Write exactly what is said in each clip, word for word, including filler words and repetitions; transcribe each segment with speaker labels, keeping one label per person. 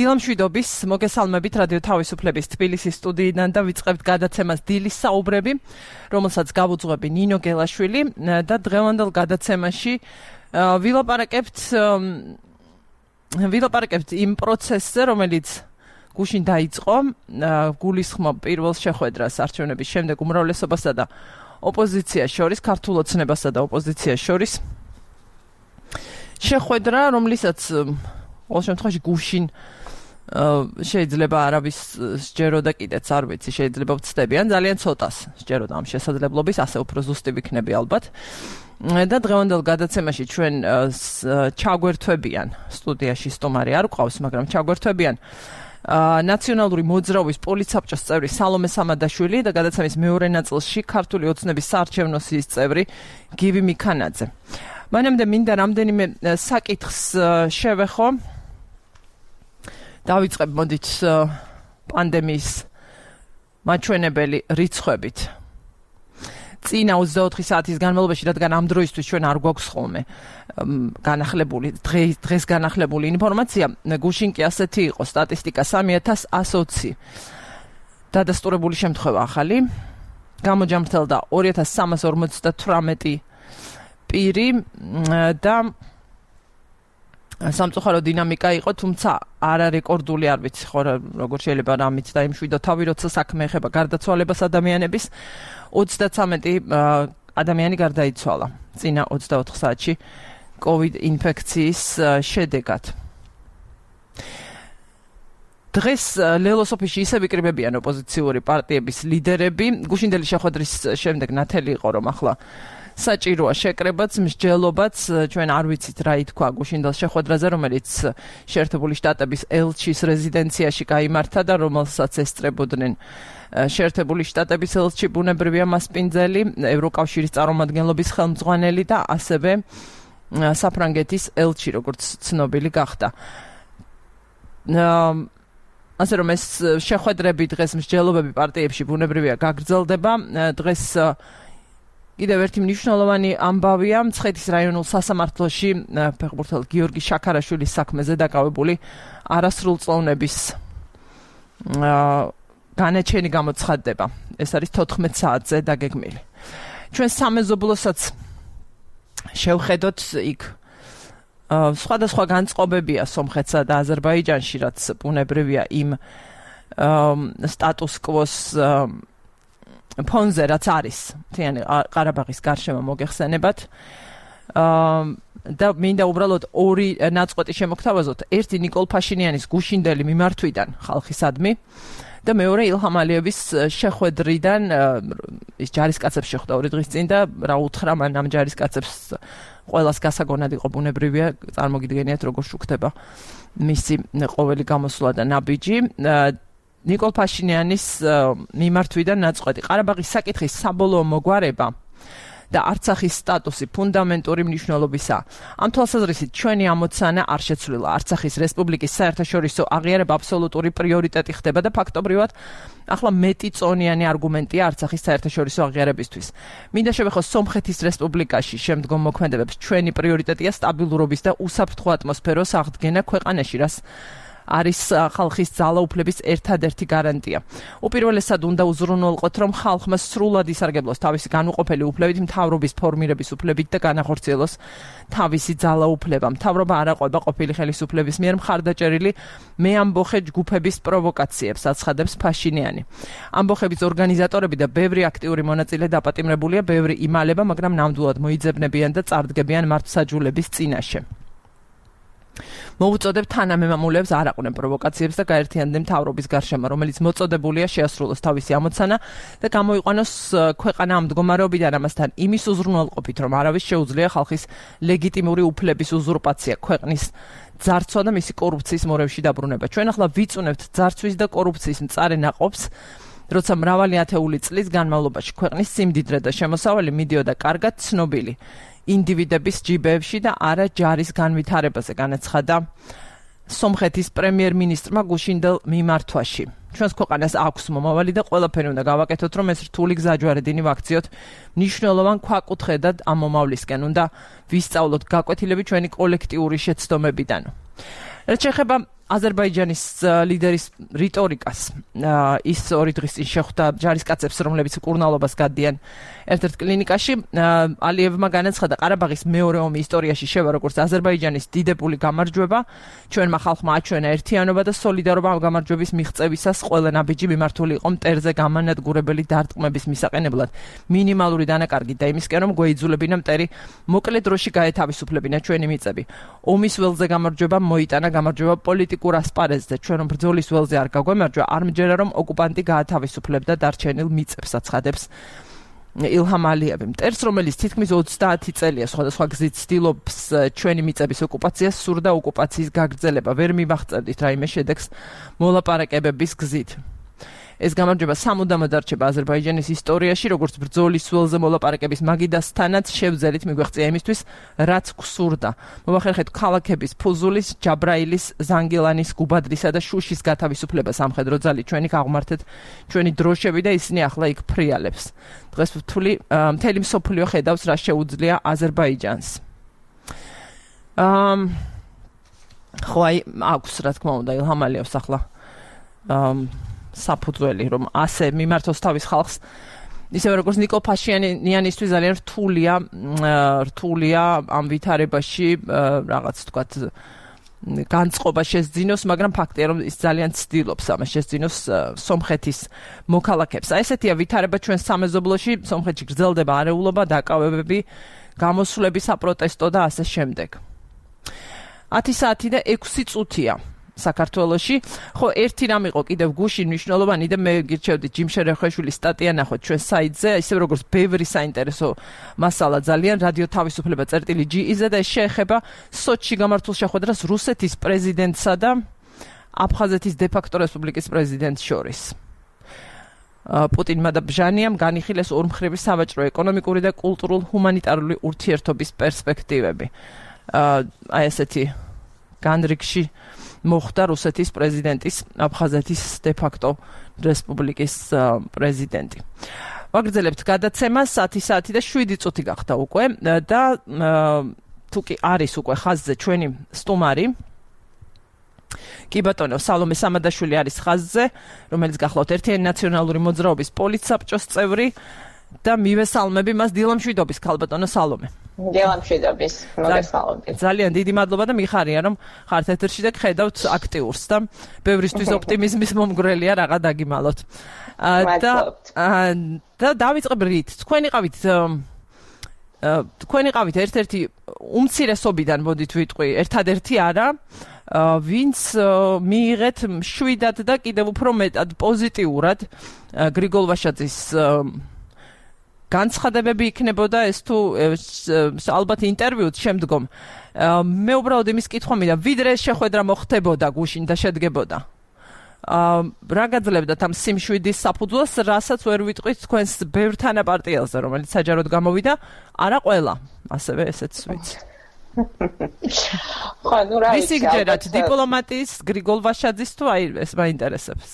Speaker 1: დილამშვიდობის მოგესალმებით რადიო თავისუფლების თბილისის სტუდიიდან და ვიწყებთ გადაცემას დილის საუბრები, რომელსაც გავუძღვები ნინო გელაშვილი და დღევანდელ გადაცემაში ვილაპარაკებთ ვილაპარაკებთ იმ პროცესზე, რომელიც გუშინ დაიწყო, გულისხმობ პირველ შეხვედრას არჩევნების შემდეგ უმრავლესობასა და ოპოზიციას შორის, ქართულ ოცნებასა და ოპოზიციას შორის. შეხვედრა, რომლითაც ყოველ შემთხვევაში გუშინ შეიძლება არავის სჯეროდა კიდეც არ ვიცი, შეიძლება ვცდებიან, ძალიან ცოტას სჯეროდა ამ შესაძლებლობის, ასე უფრო ზუსტი ვიქნები ალბათ. და დღევანდელ გადაცემაში ჩვენ ჩაგვერთვებიან, სტუდიაში სტუმარი არ გვყავს, მაგრამ ჩაგვერთვებიან ნაციონალური მოძრაობის პოლიტსაბჭოს წევრი სალომე სამადაშვილი და გადაცემის მეორე ნაწილში ქართული ოცნების საარჩევნო სიის წევრი გივი მიქანაძე. მანამდე მინდა რამდენიმე საკითხს შევეხო. დავიწყებ მოდით პანდემიის მაჩვენებელი რიცხვებით. წინა ოცდაოთხი საათის განმავლობაში, რადგან ამ დროისთვის ჩვენ არ გვაქვს ხოლმე განახლებული, დღეს განახლებული ინფორმაცია, გუშინ კი ასეთი იყო სტატისტიკა სამი ათას ათს ოცი. დადასტურებული შემთხვევა ახალი. გამოჯამრთელდა ორი ათას სამას ორმოცდათვრამეტი პირი და სამწუხარო დინამიკა იყო, თუმცა არა რეკორდული, არ ვიცი ხო როგორ შეიძლება რამით დაიმშვიდო თავი, როცა საქმე ეხება გარდაცვალებას ადამიანების. ოცდათვრამეტი ადამიანი გარდაიცვალა წინა ოცდაოთხ საათში COVID ინფექციის შედეგად. დღეს ლელოს ოფისში ისევ იკრიბებიან ოპოზიციური პარტიების ლიდერები. გუშინდელი შეხვედრის შემდეგ ნათელი იყო, რომ ახლა საჭიროა შეკრებაც, მსჯელობაც, ჩვენ არ ვიცით რა ითქვა გუშინდელ შეხვედრაზე, რომელიც შეერთებული შტატების ელჩის რეზიდენციაში გაიმართა და რომელსაც ესწრებოდნენ შეერთებული შტატების ელჩი, ბუნებრივია მასპინძელი, ევროკავშირის წარმომადგენლობის ხელმძღვანელი და ასევე საფრანგეთის ელჩი, როგორც ცნობილი გახდა. ასე რომ ეს შეხვედრები დღეს მსჯელობები პარტიებში ბუნებრივია გაგრძელდება. დღეს კიდევ ერთი მნიშვნელოვანი ამბავია მცხეთის რაიონულ სასამართლოში ფეხბურთელ გიორგი შაქარაშვილის საქმეზე დაკავებული არასრულწლოვნების განაჩენი გამოცხადდება. ეს არის თოთხმეტ საათზე დაგეგმილი. ჩვენ სამეზობლოსაც შევხედოთ იქ სხვადასხვა განწყობებია სომხეთსა და აზერბაიჯანში, რაც ბუნებრივია იმ სტატუს კვოს ფონზე, რაც არის მთიანი ყარაბაღის გარშემო მოგეხსენებათ. და მინდა უბრალოდ ორი ნაწყვეტი შემოგთავაზოთ. ერთი ნიკოლ ფაშინიანის გუშინდელი მიმართვიდან ხალხისადმი და მეორე ილჰამ ალიევის შეხვედრიდან, ის ჯარისკაცებს შეხვდა ორი დღის წინ და რა უთხრა მან ამ ჯარისკაცებს, ყველას გასაგონად იყო ბუნებრივია, წარმოგიდგენიათ როგორ შუქდება მისი ყოველი გამოსვლა და ნაბიჯი. ნიკოლ ფაშინიანის მიმართვიდან ნაწყვეტი. ყარაბაღის საკითხის საბოლოო მოგვარება და არცახის სტატუსი ფუნდამენტური მნიშვნელობისაა. ამ თვალსაზრისით ჩვენი ამოცანა არ შეცვლილა. არცახის რესპუბლიკის საერთაშორისო აღიარება აბსოლუტური პრიორიტეტი ხდება და ფაქტობრივად ახლა მეტიწონიანი არგუმენტია არცახის საერთაშორისო აღიარებისთვის. მინდა შევეხო სომხეთის რესპუბლიკაში შემდგომ მოქმედებებს. ჩვენი პრიორიტეტია სტაბილურობის და უსაფრთხო ატმოსფეროს აღდგენა ქვეყანაში, რაც არის ხალხის ძალაუფლების ერთადერთი გარანტია. უპირველესად უნდა უზრუნველყოთ, რომ ხალხმა სრულად ისარგებლოს თავისი განუყოფელი უფლებით, მთავრობის ფორმირების უფლებით და განახორციელოს თავისი ძალაუფლება. მთავრობა არ აყვება ყოფილი ხელისუფლების მიერ მხარდაჭერილი მეამბოხე ჯგუფების პროვოკაციებს, აცხადებს ფაშინიანი. ამბოხების ორგანიზატორები და ბევრი აქტიური მონაწილე დაპატიმრებულია, ბევრი იმალება, მაგრამ ნამდვილად მოიძებნებიან და წარდგებიან მართლმსაჯულების წინაშე. მოუწოდებ თანამემამულეებს არ აყვნեն პროვოკაციებს და გაერთიანდნენ მთავრობის გარშემო, რომელიც მოწოდებულია შეასრულოს თავისი ამოცანა და გამოიყვანოს ქვეყანა ამ მდგომარეობიდან ამასთან იმის უზრუნველყოფით, რომ არავის შეუძლია ხალხის ლეგიტიმური უფლების უზურპაცია, ქვეყნის ძარცვა და მისი კორუფციის მორევში დაბრუნება. ჩვენ ახლა ვიწუნებთ ძარცვის და კორუფციის მწარე ნაყოფს, როცა მრავალი ათეული წლის განმავლობაში ქვეყნის სიმდიდრე და შემოსავალი მიდიოდა კარგად ცნობილი ინდივიდების ჯიბეებში და არა ჯარის განვითარებაზე, განაცხადა სომხეთის პრემიერ-მინისტრმა გუშინდელ მიმართვაში. ჩვენს ქვეყანას აქვს მომავალი და ყველაფერი უნდა გავაკეთოთ, რომ ეს რთული გზაჯვარედინი ვაქციოთ მნიშვნელოვან ქვაკუთხედად ამ მომავლისკენ. უნდა ვისწავლოთ გაკვეთილები ჩვენი კოლექტიური შეცდომებიდან. რაც შეეხება აზერბაიჯანის ლიდერის რიტორიკას ის ორი დღის წინ შეხვდა ჯარისკაცებს, რომლებიც კურნალობას გადიან ერთ-ერთ კლინიკაში. ალიევმა განაცხადა, ყარაბაღის მეორე ომი ისტორიაში შევა როგორც აზერბაიჯანის დიდებული გამარჯვება, ჩვენმა ხალხმა აჩვენა ერთიანობა და სოლიდარობა ამ გამარჯვების მიღწევისას ყველა ნაბიჯი მიმართული იყო მტერზე გამანადგურებელი დარტყმების მისაყენებლად, მინიმალური დანაკარგით და იმისკენ, რომ გვეიძულებინა მტერი მოკლე დროში გაეთავისუფლებინა ჩვენი მიწები. ომის ველზე გამარჯვება მოიტანა, გამარჯვება პოლიტიკურ ასპარეზზე, ჩვენ რომ ბრძოლის ველზე არ გაგვემარჯვა, არ მჯერა რომ ოკუპანტი გაათავისუფლებდა დარჩენილ მიწებს, აცხადებს ილჰამ ალიევი. მტერს, რომელიც თითქმის ოცდაათი წელია სხვადასხვა გზით ცდილობს ჩვენი მიწების ოკუპაციას, სურდა ოკუპაციის გაგრძელება, ვერ მივახწევდით რაიმე შედეგს მოლაპარაკებების გზით. ეს გამარჯვება სამუდამოდ დარჩება აზერბაიჯანის ისტორიაში, როგორც ბრძოლის ველზე მოლაპარაკების მაგიდასთანაც შევძელით მიგვეღწია იმისთვის, რაც გვსურდა. მოვახერხეთ ქალაქების ფუზულის, ჯაბრაილის, ზანგილანის, გუბადლისა და შუშის გათავისუფლება სამხედრო ძალით. ჩვენი გავმართეთ ჩვენი დროშები და ისინი ახლა იქ ფრიალებს. დღეს მთელი მთელი მსოფლიო ხედავს, რა შეუძლია აზერბაიჯანს. ამ ხო აი აქვს რა თქმა უნდა ილჰამ ალიევს ახლა ამ საფუძველი, რომ ასე მიმართოს თავის ხალხს, ისევე როგორც ნიკოლ ფაშინიანისთვის ძალიან რთულია, რთულია ამ ვითარებაში რაღაც თქვათ განწყობა შესძინოს, მაგრამ ფაქტია, რომ ის ძალიან ცდილობს ამას შესძინოს სომხეთის მოქალაქეებს. აი ესეთია ვითარება ჩვენ სამეზობლოში, სომხეთში გრძელდება არეულობა, დაკავებები, გამოსვლები საპროტესტო და ასე შემდეგ. ათი საათი და ექვსი წუთია საქართველოში. ხო, ერთი რამ იყო კიდევ გუშინ მნიშვნელოვანი და მე გირჩევდი ჯიმ შერეხაშვილის სტატია ნახოთ ჩვენ საიტზე, ისე როგორც ბევრი საინტერესო მასალა ძალიან რადიო თავისუფლება წერტილი ჯი-ზე და ეს შეეხება სოჩში გამართულ შეხვედრას რუსეთის პრეზიდენტსა და აფხაზეთის დე-ფაქტო რესპუბლიკის პრეზიდენტს შორის. პუტინმა და ბჟანიამ განიხილეს ორმხრივი სავაჭრო, ეკონომიკური და კულტურულ-ჰუმანიტარული ურთიერთობის პერსპექტივები. აი ესეთი განრიგში მოხდა რუსეთის პრეზიდენტის აფხაზეთის დე-ფაქტო რესპუბლიკის პრეზიდენტი. ვაგრძელებთ გადაცემას, ათი საათი და შვიდი წუთი გახდა უკვე და თუ კი არის უკვე ხაზზე ჩვენი სტუმარი, კი ბატონო, სალომე სამადაშვილი არის ხაზზე, რომელიც გახლავთ ერთიანი ნაციონალური მოძრაობის პოლიტსაბჭოს წევრი და მივესალმები მას დილამშვიდობის, ქალბატონო სალომე.
Speaker 2: დილამშვიდობის, მოგესალმებით.
Speaker 1: ძალიან დიდი მადლობა და მიხარია, რომ ხართ ეთერში და გხედავთ აქტიურს და ბევრისთვის ოპტიმიზმის მომგვრელია რაღა დაგიმალოთ. და და დავიწყებ რით. თქვენ იყავით თქვენ იყავით ერთ-ერთი უმცირესობიდან, მოდით ვიტყვი, ერთადერთი არა, ვინც მიიღეთ მშვიდად და კიდევ უფრო მეტად პოზიტიურად გრიგოლ ვაშაძის განცხადებები იქნებოდა ეს თუ ალბათ ინტერვიუც შემდგომ. მე უბრალოდ იმის კითხვა მინდა, ვიდრე შეხვედრა მოხდებოდა გუშინ და შედგებოდა. რა გაძლევდათ ამ სიმშვიდის საფუძველს, რასაც ვერ ვიტყვით თქვენს ბევრ თანაპარტიელზე, რომელიც საჯაროდ გამოვიდა, არა ყველა, ასევე ესეც ვიცი.
Speaker 2: ხო, ნუ რა
Speaker 1: ვიცი, გჯერათ დიპლომატიის გრიგოლ ვაშაძის თუ აი ეს მაინტერესებს.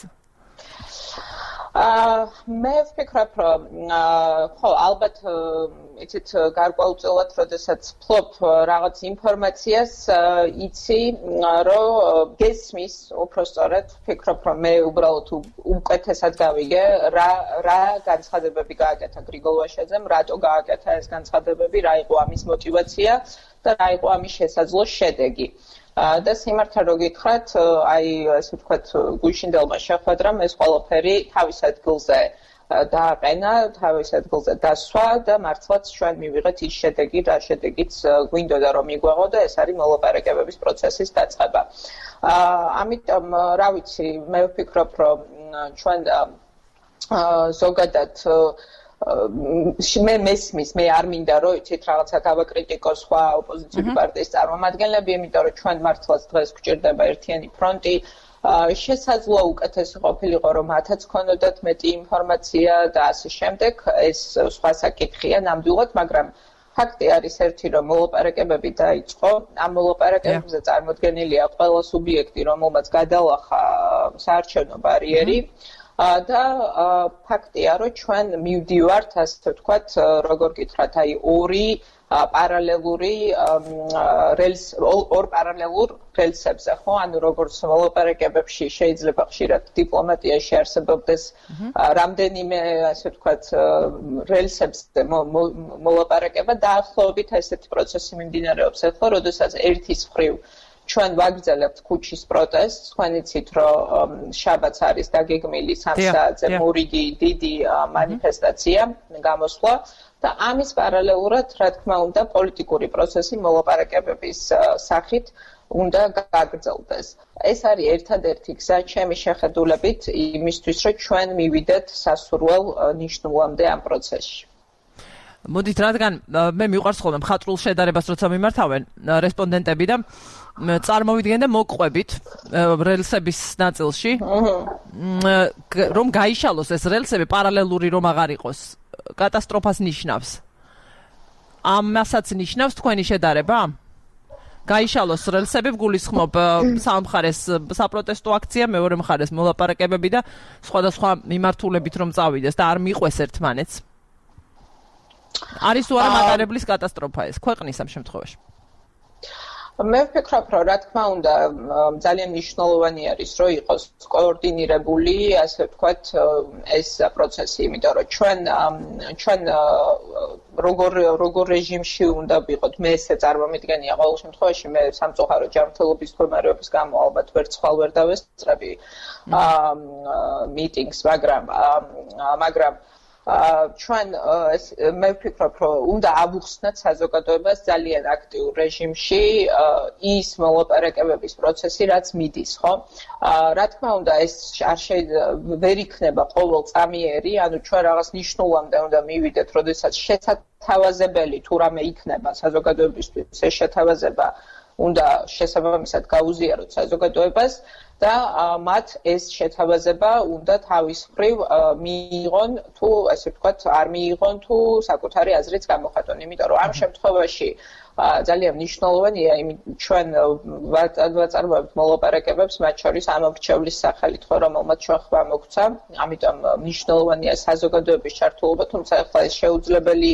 Speaker 2: მე ვფიქრობ, რომ ხო, ალბათ იცით გარკვეულწილად, როდესაც ფლობ რაღაც ინფორმაციას, იცი, რომ გესმის, უпростоრად, ვფიქრობ, რომ მე უბრალოდ უკეთესად გავიგე, რა რა განცხადებები გააკეთა გრიგოლ ვაშაძემ, რატო გააკეთა ეს განცხადებები, რა იყო ამის мотиваცია და რა იყო ამის შესაძლო შედეგი. და სიმართლე რო გითხრათ, აი ასე ვთქვათ, გუშინდელმა შეხვედრამ ეს ყველაფერი თავის ადგილზე დააყენა, თავის ადგილზე დასვა და მართლაც ჩვენ მივიღეთ ის შედეგი, რა შედეგიც გვინდოდა რომ მიგვეღო და ეს არის მოლაპარაკებების პროცესის დაწყება. ამიტომ რა ვიცი, მე ვფიქრობ, რომ ჩვენ ზოგადად მე მესმის, მე არ მინდა რომ იცით რაღაცა გავაკრიტიკოს სხვა ოპოზიციური პარტიის წარმომადგენლები, იმიტომ რომ ჩვენ მართლაც დღეს გვჭირდება ერთიანი ფრონტი. შესაძლოა უკეთესი ყოფილიყო, რომ მათაც ქონოდათ მეტი ინფორმაცია და ასე შემდეგ, ეს სხვა საკითხია ნამდვილად, მაგრამ ფაქტი არის ერთი, რომ მოლაპარაკებები დაიწყო, ამ მოლაპარაკებებზე წარმოდგენილია ყველა სუბიექტი, რომელმაც გადალახა საარჩევნო ბარიერი. და ფაქტია, რომ ჩვენ მივდივართ, ასე ვთქვათ, როგორ გითხრათ, აი ორი პარალელური რელს ორ პარალელურ რელსებზე, ხო? ანუ როგორც მოლაპარაკებებში შეიძლება ხშირად დიპლომატიაში არსებობდეს რამდენიმე, ასე ვთქვათ, რელსებზე მოლაპარაკება, დაახლოებით ესეთი პროცესი მიმდინარეობს ახლა, როდესაც ერთის მხრივ ჩვენ ვაგრძელებთ ქუჩის პროტესტს, თქვენ იცით, რომ შაბათს არის დაგეგმილი სამ საათზე მორიგი დიდი მანიფესტაცია, გამოსვლა და ამის პარალელურად, რა თქმა უნდა, პოლიტიკური პროცესი მოლაპარაკებების სახით უნდა გაგრძელდეს. ეს არის ერთადერთი გზა ჩემი შეხედულებით იმისთვის, რომ ჩვენ მივიდეთ სასურველ ნიშნულამდე ამ პროცესში.
Speaker 1: მოდით, რადგან მე მიყვარს ხოლმე მხატვრულ შედარებას, როცა მიმართავენ რესპონდენტები და წარმოვიდგენ და მოყვებით რელსების ნაწილში, რომ გაიშალოს ეს რელსები პარალელური რომ აღარ იყოს, კატასტროფას ნიშნავს. ამასაც ნიშნავს თქვენი შედარება? გაიშალოს რელსები, გულისხმობ სამხარეს საპროტესტო აქცია, მეორე მხარეს მოლაპარაკებები და სხვადასხვა მიმართულებით რომ წავიდეს და არ მიყვეს ერთმანეთს. არის თუ არა მატარებლის კატასტროფა ეს ქვეყნის ამ შემთხვევაში?
Speaker 2: მე ვფიქრობ, რომ რა თქმა უნდა, ძალიან მნიშვნელოვანი არის, რომ იყოს კოორდინირებული, ასე ვთქვათ, ეს პროცესი, იმიტომ რომ ჩვენ ჩვენ როგორ როგორ რეჟიმში უნდა ვიყოთ, მე ესე წარმომიდგენია ყოველ შემთხვევაში, მე სამწუხარო ჯანმრთელობის მდგომარეობის გამო ალბათ ვერც ხვალ ვერ დავესწრები მიტინგს, მაგრამ მაგრამ ჩვენ მე ვფიქრობ, რომ უნდა ავუხსნათ საზოგადოებას ძალიან აქტიურ რეჟიმში ის მოლაპარაკებების პროცესი, რაც მიდის, ხო? რა თქმა უნდა, ეს არ შეიძლება ვერ იქნება ყოველწამიერი, ანუ ჩვენ რაღაც ნიშნულამდე უნდა მივიდეთ, როდესაც შეთავაზებელი თუ რამე იქნება საზოგადოებისთვის, ეს შეთავაზება უნდა შესაბამისად გაუზიაროთ საზოგადოებას და მათ ეს შეთავაზება უნდა თავის მხრივ მიიღონ თუ ასე ვთქვათ არ მიიღონ თუ საკუთარი აზრიც გამოხატონ, იმიტომ რომ ამ შემთხვევაში ძალიან მნიშვნელოვანია ჩვენ ვაწარმოებთ მოლაპარაკებებს, მათ შორის ამორჩევლის სახელით, ხო, რომელმაც ჩვენ ხმა მოგცა, ამიტომ მნიშვნელოვანია საზოგადოების ჩართულობა, თუმცა ახლა ეს შეუძლებელი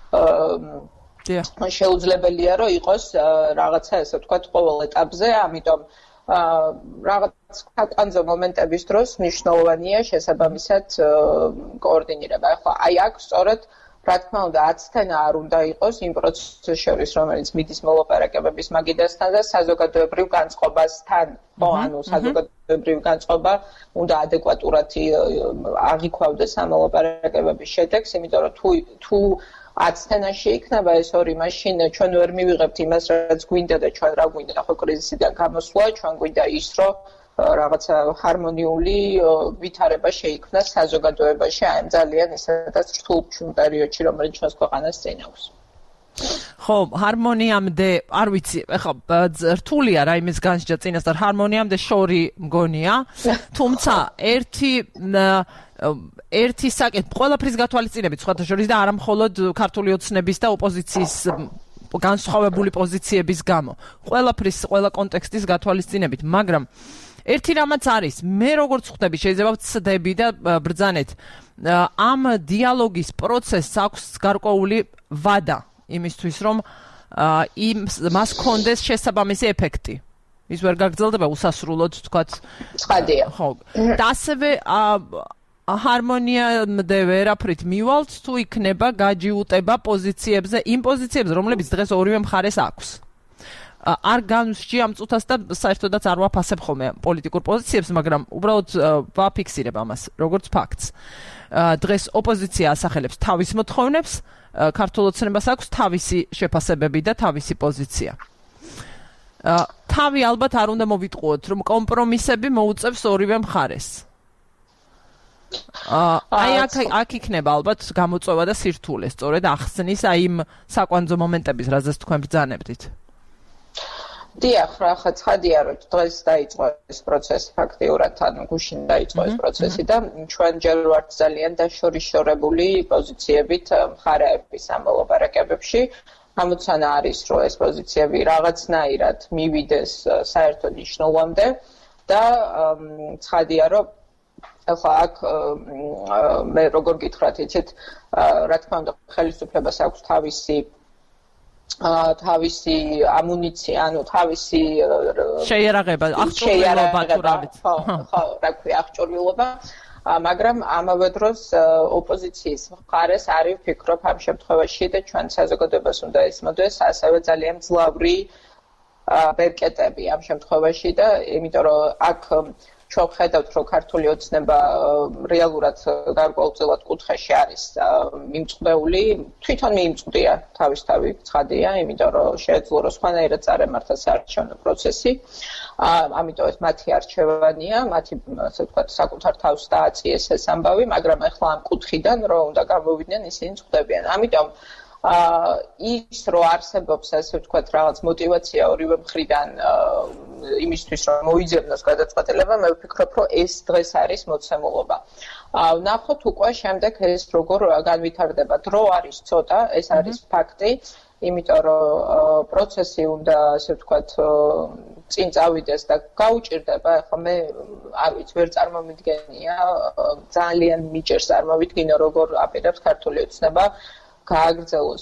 Speaker 2: შეუძლებელია, რომ იყოს რაღაცა ასე ვთქვათ ყოველ ეტაპზე, ამიტომ რაღაც საკვანძო მომენტების დროს მნიშვნელოვანია შესაბამისად კოორდინირება. ახლა აი აქ სწორედ რა თქმა უნდა აცთენა არ უნდა იყოს იმ პროცესის შორის, რომელიც მიდის მოლაპარაკებების მაგიდასთან და საზოგადოებრივ განწყობასთან, ხო, ანუ საზოგადოებრივ განწყობა უნდა ადეკვატურად აღიქვავდეს ამ მოლაპარაკებების შედეგს, იმიტომ რომ თუ თუ აცთენაში იქნება ეს ორი, მაშინ ჩვენ ვერ მივიღებთ იმას, რაც გვინდა და ჩვენ რა გვინდა, ხო, კრიზისიდან გამოსვლა, ჩვენ გვინდა ის, რომ რაღაცა ჰარმონიული ვითარება შეიქმნას საზოგადოებაში, აი ამ ძალიან ისედაც რთულ პერიოდში, რომელიც ჩვენს ქვეყანას წინ აქვს.
Speaker 1: ხო, ჰარმონიამდე, არ ვიცი, ეხლა რთულია რა იმის განსჯა წინასწარ, ჰარმონიამდე შორი მგონია, თუმცა ერთი ერთი საკითხი ყველაფრის გათვალისწინებით სხვათა შორის და არა მხოლოდ ქართული ოცნების და ოპოზიციის განსხვავებული პოზიციების გამო. ყველაფრის, ყველა კონტექსტის გათვალისწინებით, მაგრამ ერთი რამაც არის, მე როგორც ხვდები, შეიძლება ვცდები და ბრძანეთ, ამ დიალოგის პროცესს აქვს გარკვეული ვადა იმისთვის, რომ იმ მას კონდეს შესაბამისი ეფექტი. ის ვერ გაგრძელდება უსასრულოდ, თქვათ.
Speaker 2: ცხადია.
Speaker 1: ხო. და ასევე ჰარმონიამდე ვერაფრით მივალთ, თუ იქნება გაჯიუტება პოზიციებზე, იმ პოზიციებზე, რომლებიც დღეს ორივე მხარეს აქვს. არ განვსჯი ამ წუთას და საერთოდაც არ ვაფასებ ხოლმე პოლიტიკურ პოზიციებს, მაგრამ უბრალოდ ვაფიქსირებ ამას, როგორც ფაქტს. დღეს ოპოზიცია ასახელებს თავის მოთხოვნებს, ქართულ ოცნებას აქვს თავისი შეფასებები და თავისი პოზიცია. თავი ალბათ არ უნდა მოვიტყუოთ, რომ კომპრომისები მოუწევს ორივე მხარეს. აი აქ აქ იქნება ალბათ გამოწვევა და სირთულე, სწორედ ახსნის აი იმ საკვანძო მომენტების, რაზეც თქვენ ბრძანებდით.
Speaker 2: დიახ, რა ხა ცხადია, რომ დღეს დაიწყო ეს პროცესი ფაქტიურად, ანუ გუშინ დაიწყო ეს პროცესი და ჩვენ ჯერ ვართ ძალიან დაშორიშორებული პოზიციებით მხარეების ამ მოლაპარაკებებში. ამოცანა არის, რომ ეს პოზიციები რაღაცნაირად მივიდეს საერთო ნიშნულამდე და ცხადია, რომ ახლა აქ მე როგორ გითხრათ, იცით, რა თქმა უნდა, ხელისუფლებას აქვს თავისი თავისი ამუნიცია, ანუ თავისი
Speaker 1: შეიარაღება, აღჭურვილობა თუ რა ვიცი.
Speaker 2: ხო, ხო, რა ქვია, აღჭურვილობა, მაგრამ ამავე დროს ოპოზიციის მხარეს არის ვფიქრობ ამ შემთხვევაში და ჩვენ საზოგადოებას უნდა ესმოდეს ასევე ძალიან ძლავრი ბერკეტები ამ შემთხვევაში და იმიტომ რომ აქ ჩვენ ხედავთ, რომ ქართული ოცნება რეალურად გარკვეულწილად კუთხეში არის მიმწყდეული, თვითონ მიიმწყდია თავისთავი, ცხადია, იმიტომ რომ შეეძლო რომ სხვანაირად წარემართა საარჩევნო პროცესი. ამიტომ ეს მათი არჩევანია, მათი ასე ვთქვათ, საკუთარ თავს დააწიეს ეს ამბავი, მაგრამ ახლა ამ კუთხიდან რომ უნდა გამოვიდნენ, ისინი წვდებიან. ამიტომ ის რო არსებობს ასე ვთქვათ რაღაც мотиваცია ორივე მხრიდან იმისთვის რომ მოიძებნოს გადაწყვეტილება, მე ვფიქრობ რომ ეს დღეს არის მოცემულობა. ვნახოთ უკვე შემდეგ ეს როგორ განვითარდება. დრო არის ცოტა, ეს არის ფაქტი, იმიტომ რომ პროცესი უნდა ასე ვთქვათ წინ წავიდეს და გაუჭირდება. ახლა მე არ ვიცი, ვერ წარმომიდგენია, ძალიან მიჭერს წარმოვიდგინო როგორ აპირებს ქართული ოცნება გააგრძელოს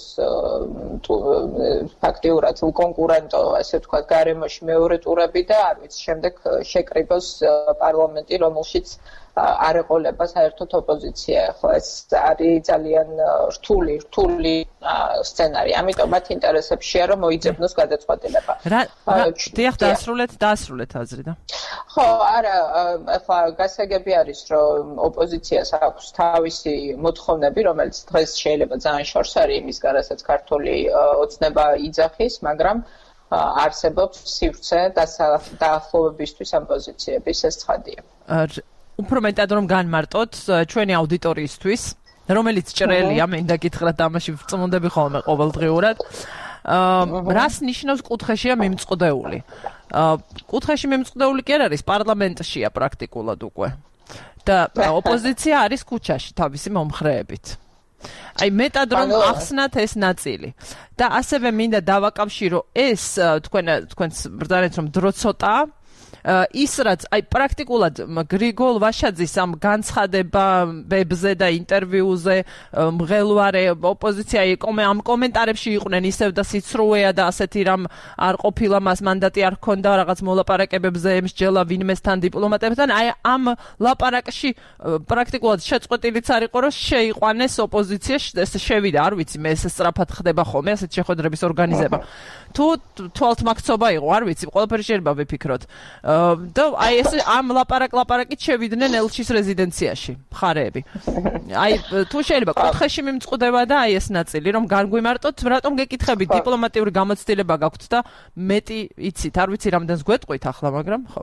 Speaker 2: ფაქტიურად კონკურენტო, ასე ვთქვათ, გარემოში მეორე ტურები და არ ვიცი, შემდეგ შეკრიბოს პარლამენტი, რომელშიც არ ეყოლება საერთოდ ოპოზიცია. ახლა ეს არის ძალიან რთული, რთული სცენარი. ამიტომ მათ ინტერესებშია რომ მოიძებნოს გადაწყვეტილება.
Speaker 1: დიახ, დაასრულეთ, დაასრულეთ აზრი და.
Speaker 2: ხო, არა, ახლა გასაგები არის, რომ ოპოზიციას აქვს თავისი მოთხოვნები, რომელიც დღეს შეიძლება ძალიან შორს არის იმის გარასაც ქართული ოცნება იძახის, მაგრამ არსებობს სივრცე დაახლოვებისთვის ამ პოზიციების, ეს ცხადია.
Speaker 1: უფრო მეტად რომ განმარტოთ ჩვენი აუდიტორიისთვის, რომელიც ჭრელია, მინდა გითხრათ, ამაში ვწმუნდები ხოლმე ყოველდღიურად. რას ნიშნავს კუთხეშია მიმწყდეული? კუთხეში მიმწყდეული კი არ არის, პარლამენტშია პრაქტიკულად უკვე. და ოპოზიცია არის ქუჩაში თავისი მომხრეებით. აი მეტად რომ ახსნათ ეს ნაწილი. და ასევე მინდა დავაკავშირო ეს თქვენ თქვენს ბრძანეთ რომ დრო ცოტაა. ის რაც აი პრაქტიკულად გრიგოლ ვაშაძის ამ განცხადებებზე და ინტერვიუზე მღელვარე ოპოზიცია ამ კომენტარებში იყვნენ ისევ და სიცრუეა და ასეთი რამ არ ყოფილა მას მანდატი არ ჰქონდა რაღაც მოლაპარაკებებზე ემსჯელა ვინმესთან დიპლომატებთან. აი ამ ლაპარაკში პრაქტიკულად შეწყვეტილიც არ იყო რომ შეიყვანეს ოპოზიცია შევიდა, არ ვიცი, მე ეს სწრაფად ხდება ხოლმე ასეთ შეხვედრების ორგანიზება. თუ თვალთმაქცობა იყო, არ ვიცი, ყველაფერი შეიძლება ვიფიქროთ. და აი ეს ამ ლაპარაკ-ლაპარაკით შევიდნენ ელჩის რეზიდენციაში მხარეები. აი თუ შეიძლება კუთხეში მიმწყდება და აი ეს ნაწილი რომ განგვიმარტოთ, რატომ გეკითხებით, დიპლომატიური გამოცდილება გაქვთ და მეტი იცით, არ ვიცი რამდენს გვეტყვით ახლა, მაგრამ ხო.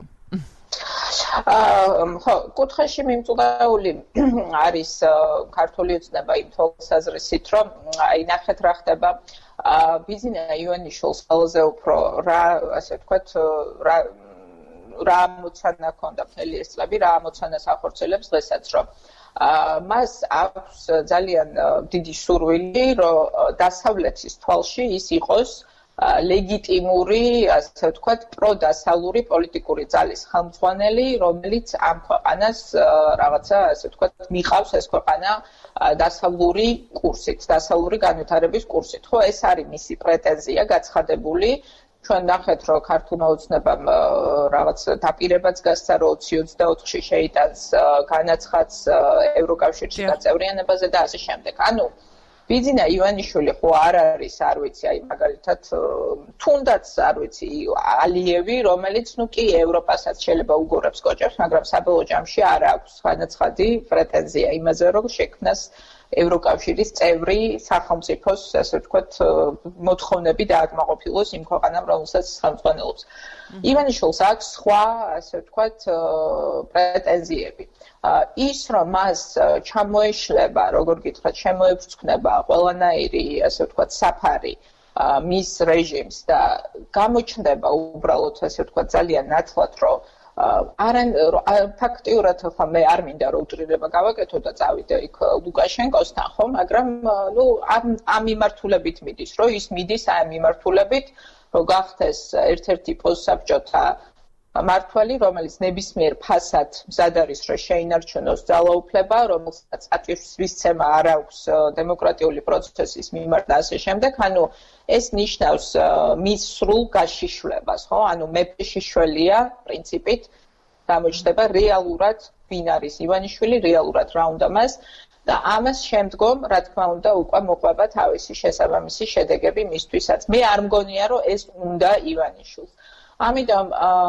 Speaker 2: აა ხო, კუთხეში მიმწყდეული არის ქართული ოცნება იმ თვალსაზრისით, რომ აი ნახეთ რა ხდება ბიზნეს იონიშვილს ყველაზე უფრო რა ასე ვთქვათ რა რა მოცანა ქონდა მთელი ეს წლები, რა მოცანას ახორციელებს დღესაც, რომ მას აქვს ძალიან დიდი სურვილი, რომ დასავლეთის თვალში ის იყოს ლეგიტიმური, ასე ვთქვათ, პროდასალური პოლიტიკური ძალის ხელმძღვანელი, რომელიც ამ ქვეყანას რაღაცა, ასე ვთქვათ, მიყავს ეს ქვეყანა დასავლური კურსით, დასავლური განვითარების კურსით. ხო, ეს არის მისი პრეტენზია გაცხადებული. ჩვენ ნახეთ, რომ ქართულმა ოცნებამ რაღაც დაპირებაც გასცა, რომ ოცი ოცდაოთხში შეიტანს განაცხადს ევროკავშირის გაწევრიანებაზე და ასე შემდეგ. ანუ ბიძინა ივანიშვილი ხო არ არის, არ ვიცი, აი მაგალითად თუნდაც არ ვიცი, ალიევი, რომელიც ნუ კი ევროპასაც შეიძლება უგორებს კოჭებს, მაგრამ საბოლოო ჯამში არ აქვს განაცხადი პრეტენზია იმაზე, რომ შექმნას ევროკავშირის წევრი სახელმწიფოს, ასე ვთქვათ, მოთხოვნები დააკმაყოფილოს იმ ქვეყანამ, რომელსაც ხელმძღვანელობს. ივანიშვილს აქვს სხვა, ასე ვთქვათ, პრეტენზიები. ის რომ მას ჩამოეშლება, როგორ გითხრათ, შემოეფრჩქნება ყველანაირი, ასე ვთქვათ, საფარი მის რეჟიმს და გამოჩნდება უბრალოდ, ასე ვთქვათ, ძალიან ნათლად, რომ არან ფაქტიურად ხა მე არ მინდა რომ უტრირება გავაკეთო და წავიდე იქ ლუკაშენკოსთან, ხო, მაგრამ ნუ ამ ამ მიმართულებით მიდის, რომ ის მიდის ამ მიმართულებით, რომ გახდეს ერთ-ერთი პოსტსაბჭოთა მართველი, რომელიც ნებისმიერ ფასად მზად არის, რომ შეინარჩუნოს ძალაუფლება, რომელსაც ატვირთვისცემა არ აქვს დემოკრატიული პროცესის მიმართ და ასე შემდეგ, ანუ ეს ნიშნავს მის სრულ გაშიშვლებას, ხო? ანუ მეფე შიშველია პრინციპით, გამოჩნდება რეალურად ვინ არის ივანიშვილი, რეალურად რა უნდა მას და ამას შემდგომ, რა თქმა უნდა, უკვე მოყვება თავისი შესაბამისი შედეგები მისთვისაც. მე არ მგონია, რომ ეს უნდა ივანიშვილს. ამიტომ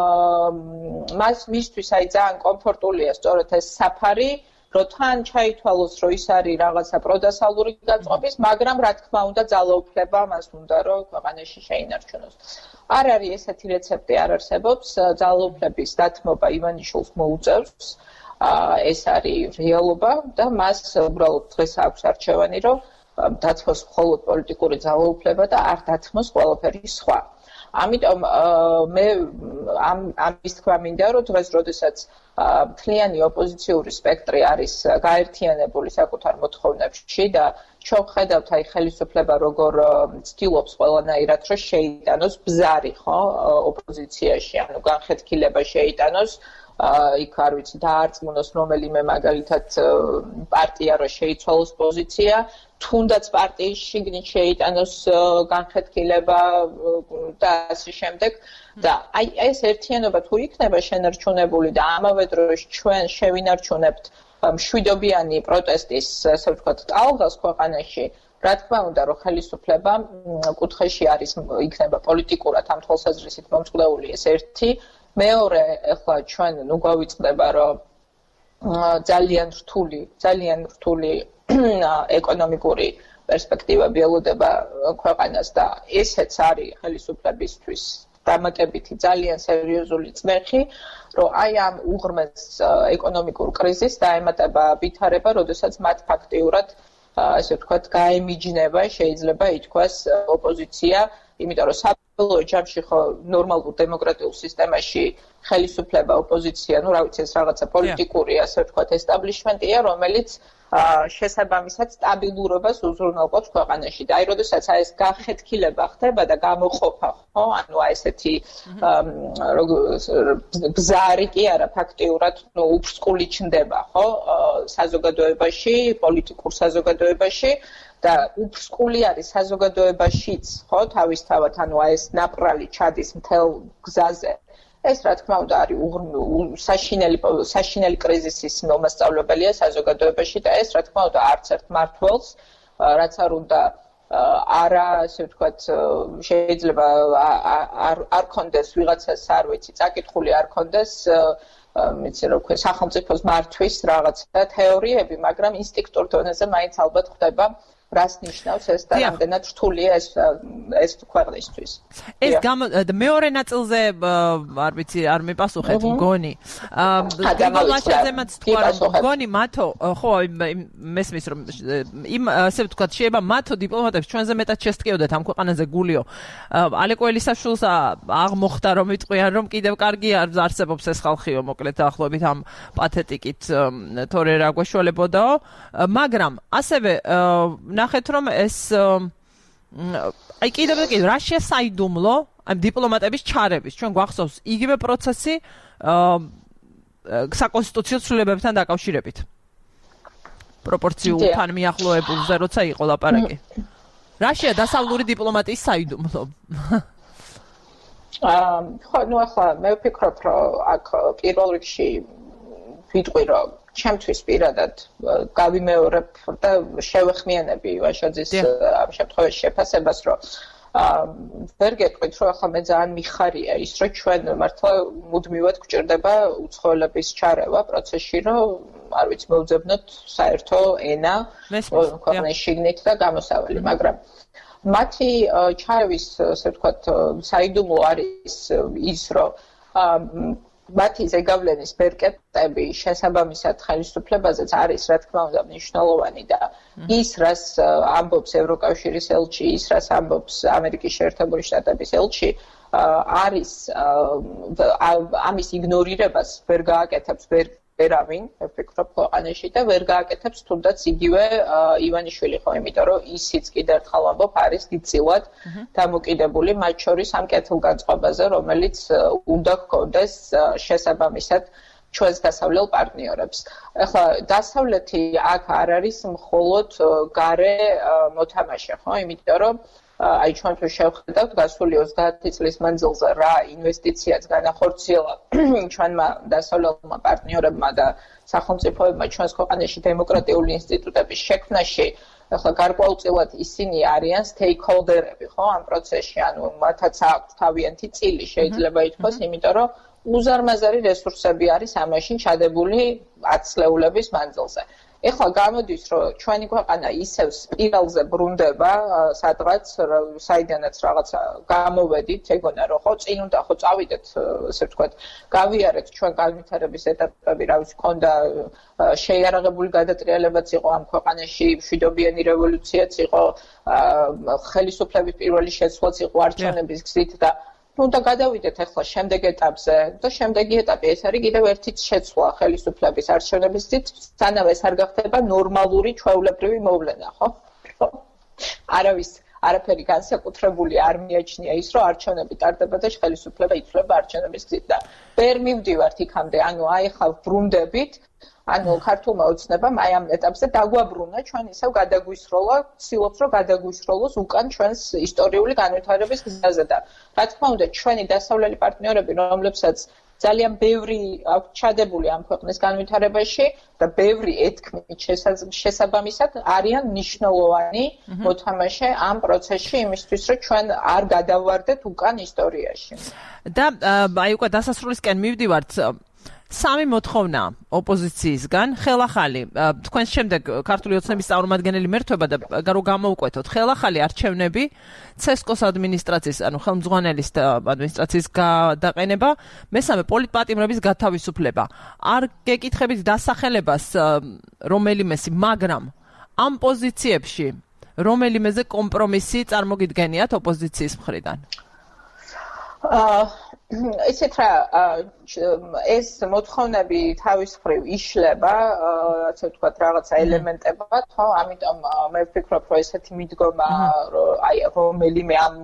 Speaker 2: მას მისთვის აი ძალიან კომფორტულია სწორედ ეს საფარი, რომ თან ჩაითვალოს, რომ ის არის რაღაცა პროდასალური გაწყობის, მაგრამ რა თქმა უნდა ძალაუფლება მას უნდა, რომ ქვეყანაში შეინარჩუნოს. არ არის ესეთი რეცეპტი არ არსებობს, ძალაუფლების დათმობა ივანიშვილს მოუწევს. ეს არის რეალობა და მას უბრალოდ დღეს აქვს არჩევანი, რომ დათმოს მხოლოდ პოლიტიკური ძალაუფლება და არ დათმოს ყველაფერი სხვა. ამიტომ მე ამ ამის თქვა მინდა, რომ დღეს როდესაც მთლიანი ოპოზიციური სპექტრი არის გაერთიანებული საკუთარ მოთხოვნებში და ჩვენ ხედავთ აი ხელისუფლება როგორ ცდილობს ყველანაირად რომ შეიტანოს ბზარი, ხო, ოპოზიციაში, ანუ განხეთქილება შეიტანოს იქ არ ვიცი დაარწმუნოს რომელიმე მაგალითად პარტია რომ შეიცვალოს პოზიცია, თუნდაც პარტიის შიგნით შეიტანოს განხეთქილება და ასე შემდეგ და აი ეს ერთიანობა თუ იქნება შენარჩუნებული და ამავე დროს ჩვენ შევინარჩუნებთ მშვიდობიანი პროტესტის, ასე ვთქვათ, ტალღას ქვეყანაში, რა თქმა უნდა, რომ ხელისუფლება კუთხეში არის იქნება პოლიტიკურად ამ თვალსაზრისით მომწყდეული ეს ერთი მეორე, ახლა ჩვენ ნუ გვავიწყდება, რომ ძალიან რთული, ძალიან რთული ეკონომიკური პერსპექტივები ელოდება ქვეყანას და ესეც არის ხელისუფლებისთვის დამატებითი ძალიან სერიოზული წმეხი, რომ აი ამ უღრმეს ეკონომიკურ კრიზისს დაემატება ვითარება, როდესაც მათ ფაქტიურად ასე ვთქვათ, გაემიჯნება, შეიძლება ითქვას ოპოზიცია, იმიტომ რომ საბოლოო ჯამში ხო ნორმალურ დემოკრატიულ სისტემაში ხელისუფლება, ოპოზიცია, ну, რა ვიცი, ეს რაღაცა პოლიტიკური, ასე ვთქვათ, ესტაბლიშმენტია, რომელიც შესაბამისად სტაბილურობას უზრუნველყოფს ქვეყანაში. და აი, როდესაც აი ეს განხეთქილება ხდება და გამოყოფა, ხო, ანუ აი ესეთი ბზარი კი არა, ფაქტიურად, ну, უფსკული ჩნდება, ხო, საზოგადოებაში, პოლიტიკურ საზოგადოებაში და უფსკული არის საზოგადოებაშიც, ხო, თავისთავად, ანუ აი ეს ნაპრალი ჩადის მთელ გზაზე. ეს რა თქმა უნდა არის საშინელი საშინელი კრიზისის მომასწავლებელია საზოგადოებაში და ეს რა თქმა უნდა არც ერთ მმართველს რაც არ უნდა არა ასე ვთქვათ შეიძლება არ არ კონდეს ვიღაცას არ ვიცი წაკითხული არ კონდეს მეცე რო ქვია სახელმწიფოს მართვის რაღაცა თეორიები მაგრამ ინსტინქტურ დონეზე მაინც ალბათ ხდება რას ნიშნავს ეს და რამდენად რთულია ეს ეს ქვეყნისთვის.
Speaker 1: ეს მეორე ნაწილზე არ ვიცი არ მიპასუხეთ მგონი. გიგოლაშაზემაც თქვა რომ მგონი მათო ხო მესმის რომ იმ ასე ვთქვათ შეიძლება მათო დიპლომატებს ჩვენზე მეტად შესტკიოდეთ ამ ქვეყანაზე გულიო. ალეკო ელისაშვილს აღმოხდა რომ იტყვიან რომ კიდევ კარგი არსებობს ეს ხალხიო მოკლედ დაახლოებით ამ პათეტიკით თორე რა გვეშველებოდაო მაგრამ ასევე ნახეთ რომ ეს აი კიდევ და კიდევ რა შესაიდუმლო ამ დიპლომატების ჩარების ჩვენ გვახსოვს იგივე პროცესი საკონსტიტუციო ცვლილებებთან დაკავშირებით პროპორციულთან მიახლოებულზე როცა იყო ლაპარაკი რაშია დასავლური დიპლომატიის საიდუმლო
Speaker 2: აა ხო ნუ ახლა მე ვფიქრობ რომ აქ პირველ რიგში ვიტყვი რომ ჩემთვის პირადად გავიმეორებ და შევეხმიანები ვაშაძის ამ შემთხვევაში შეფასებას რომ ვერ გეტყვით რომ ახლა მე ძალიან მიხარია ის რომ ჩვენ მართლა მუდმივად გვჭირდება უცხოელების ჩარევა პროცესში რომ არ ვიცი მოვძებნოთ საერთო ენა ქვეყნის შიგნით და გამოსავალი მაგრამ მათი ჩარევის ასე ვთქვათ საიდუმლო არის ის რომ მათი ზეგავლენის ბერკეტები შესაბამისად ხელისუფლებაზეც არის რა თქმა უნდა მნიშვნელოვანი და ის რას ამბობს ევროკავშირის ელჩი, ის რას ამბობს ამერიკის შეერთებული შტატების ელჩი არის ამის იგნორირებას ვერ გააკეთებს, ვერ ვერავინ, მე ვფიქრობ, ქვეყანაში და ვერ გააკეთებს თუნდაც იგივე ივანიშვილი ხო, იმიტომ რომ ისიც კიდევ ერთხელ ვამბობ, არის დიდწილად დამოკიდებული მათ შორის ამ კეთილგანწყობაზე, რომელიც უნდა ჰქონდეს შესაბამისად ჩვენს დასავლელ პარტნიორებს. ახლა დასავლეთი აქ არ არის მხოლოდ გარე მოთამაშე, ხო? იმიტომ რომ აი ჩვენ თუ შევხედავთ გასული ოცდაათი წლის მანძილზე რა ინვესტიციაც განახორციელა ჩვენმა დასავლელმა პარტნიორებმა და სახელმწიფოებმა ჩვენს ქვეყანაში დემოკრატიული ინსტიტუტების შექმნაში, ახლა გარკვეულწილად ისინი არიან stakeholder-ები, ხო, ამ პროცესში, ანუ მათაც აქვს თავიანთი წილი, შეიძლება ითქვას, იმიტომ რომ უზარმაზარი რესურსები არის ამაში ჩადებული ათწლეულების მანძილზე. ეხლა გამოდის, რომ ჩვენი ქვეყანა ისევ სპირალზე ბრუნდება, სადღაც საიდანაც რაღაცა გამოვედით, ეგონა რომ ხო წინ უნდა ხო წავიდეთ, ესე ვთქვათ, გავიარეთ ჩვენ განვითარების ეტაპები, რა ვიცი, ქონდა შეიარაღებული გადატრიალებაც იყო ამ ქვეყანაში, მშვიდობიანი რევოლუციაც იყო, ხელისუფლების პირველი შეცვლაც იყო არჩევნების გზით და ну და გადავიდეთ ახლა შემდეგ ეტაპზე და შემდეგი ეტაპი ეს არის კიდევ ერთი შეცვლა ხელისუფლების არჩევნების გზით, სანამ ეს არ გახდება ნორმალური ჩვეულებრივი მოვლენა, ხო? არავის არაფერი განსაკუთრებული არ მიაჩნია ის, რომ არჩევნები ტარდება და ხელისუფლება იცვლება არჩევნების გზით და ვერ მივდივართ იქამდე, ანუ აი ხა ვრუნდებით, ანუ ქართულმა ოცნებამ აი ამ ეტაპზე დაგვაბრუნა, ჩვენ ისევ გადაგვისროლა, ცდილობს რომ გადაგვისროლოს უკან ჩვენს ისტორიული განვითარების გზაზე და რა თქმა უნდა, ჩვენი დასავლელი პარტნიორები, რომლებსაც ძალიან ბევრი აქვს ჩადებული ამ ქვეყნის განვითარებაში და ბევრი ეთქმით შესაბამისად არიან მნიშვნელოვანი მოთამაშე ამ პროცესში იმისთვის, რომ ჩვენ არ გადავარდეთ უკან ისტორიაში.
Speaker 1: და აი უკვე დასასრულისკენ მივდივართ. სამი მოთხოვნა ოპოზიციისგან, ხელახალი, თქვენს შემდეგ ქართული ოცნების წარმომადგენელი მერთვება და რო გამოუკვეთოთ, ხელახალი არჩევნები, ცესკოს ადმინისტრაციის, ანუ ხელმძღვანელის ადმინისტრაციის გადაყენება, მესამე პოლიტპატიმრების გათავისუფლება. არ გეკითხებით დასახელებას რომელიმესი, მაგრამ ამ პოზიციებში რომელიმეზე კომპრომისი წარმოგიდგენიათ ოპოზიციის მხრიდან?
Speaker 2: აა ისეთ რა ეს მოთხოვნები თავის მხრივ იშლება, ასე ვთქვათ, რაღაცა ელემენტებად, ხო? ამიტომ მე ვფიქრობ, რომ ესეთი მიდგომა, რომ აი რომელიმე ამ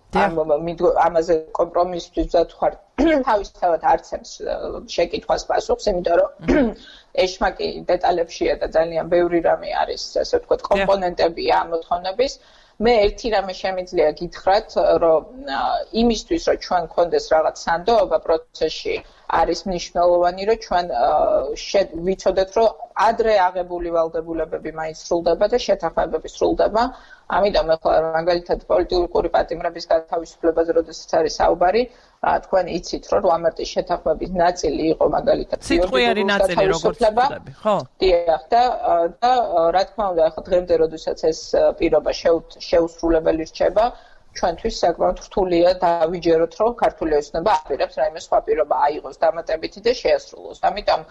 Speaker 2: ამაზე კომპრომისისთვის ვთქვათ, თავისთავად არცემს შეკითხვას პასუხს, იმიტომ რომ ეშმაკი დეტალებშია და ძალიან ბევრი რამე არის, ასე ვთქვათ, კომპონენტებია ამ მოთხოვნების. მე ერთი რამე შემიძლია გითხრათ, რომ იმისთვის, რომ ჩვენ გქონდეს რაღაც სანდოობა პროცესში, არის მნიშვნელოვანი, რომ ჩვენ ვიცოდეთ, რომ ადრე აღებული ვალდებულებები მაინც სრულდება და შეთანხმებები სრულდება. ამიტომ ახლა მაგალითად პოლიტიკური პატიმრების გათავისუფლებაზე, როდესაც არის საუბარი, თქვენ იცით, რომ რვა მარტის შეთანხმების ნაწილი იყო მაგალითად
Speaker 1: სიტყვიერი ნაწილი, როგორც ვთქვი, ხო?
Speaker 2: დიახ, და და რა თქმა უნდა, ახლა დღემდე, როდესაც ეს პირობა შეუსრულებელი რჩება, ჩვენთვის საკმაოდ რთულია დავიჯეროთ, რომ ქართული ოცნება აპირებს რაიმე სხვა პირობა აიღოს დამატებითი და შეასრულოს. ამიტომ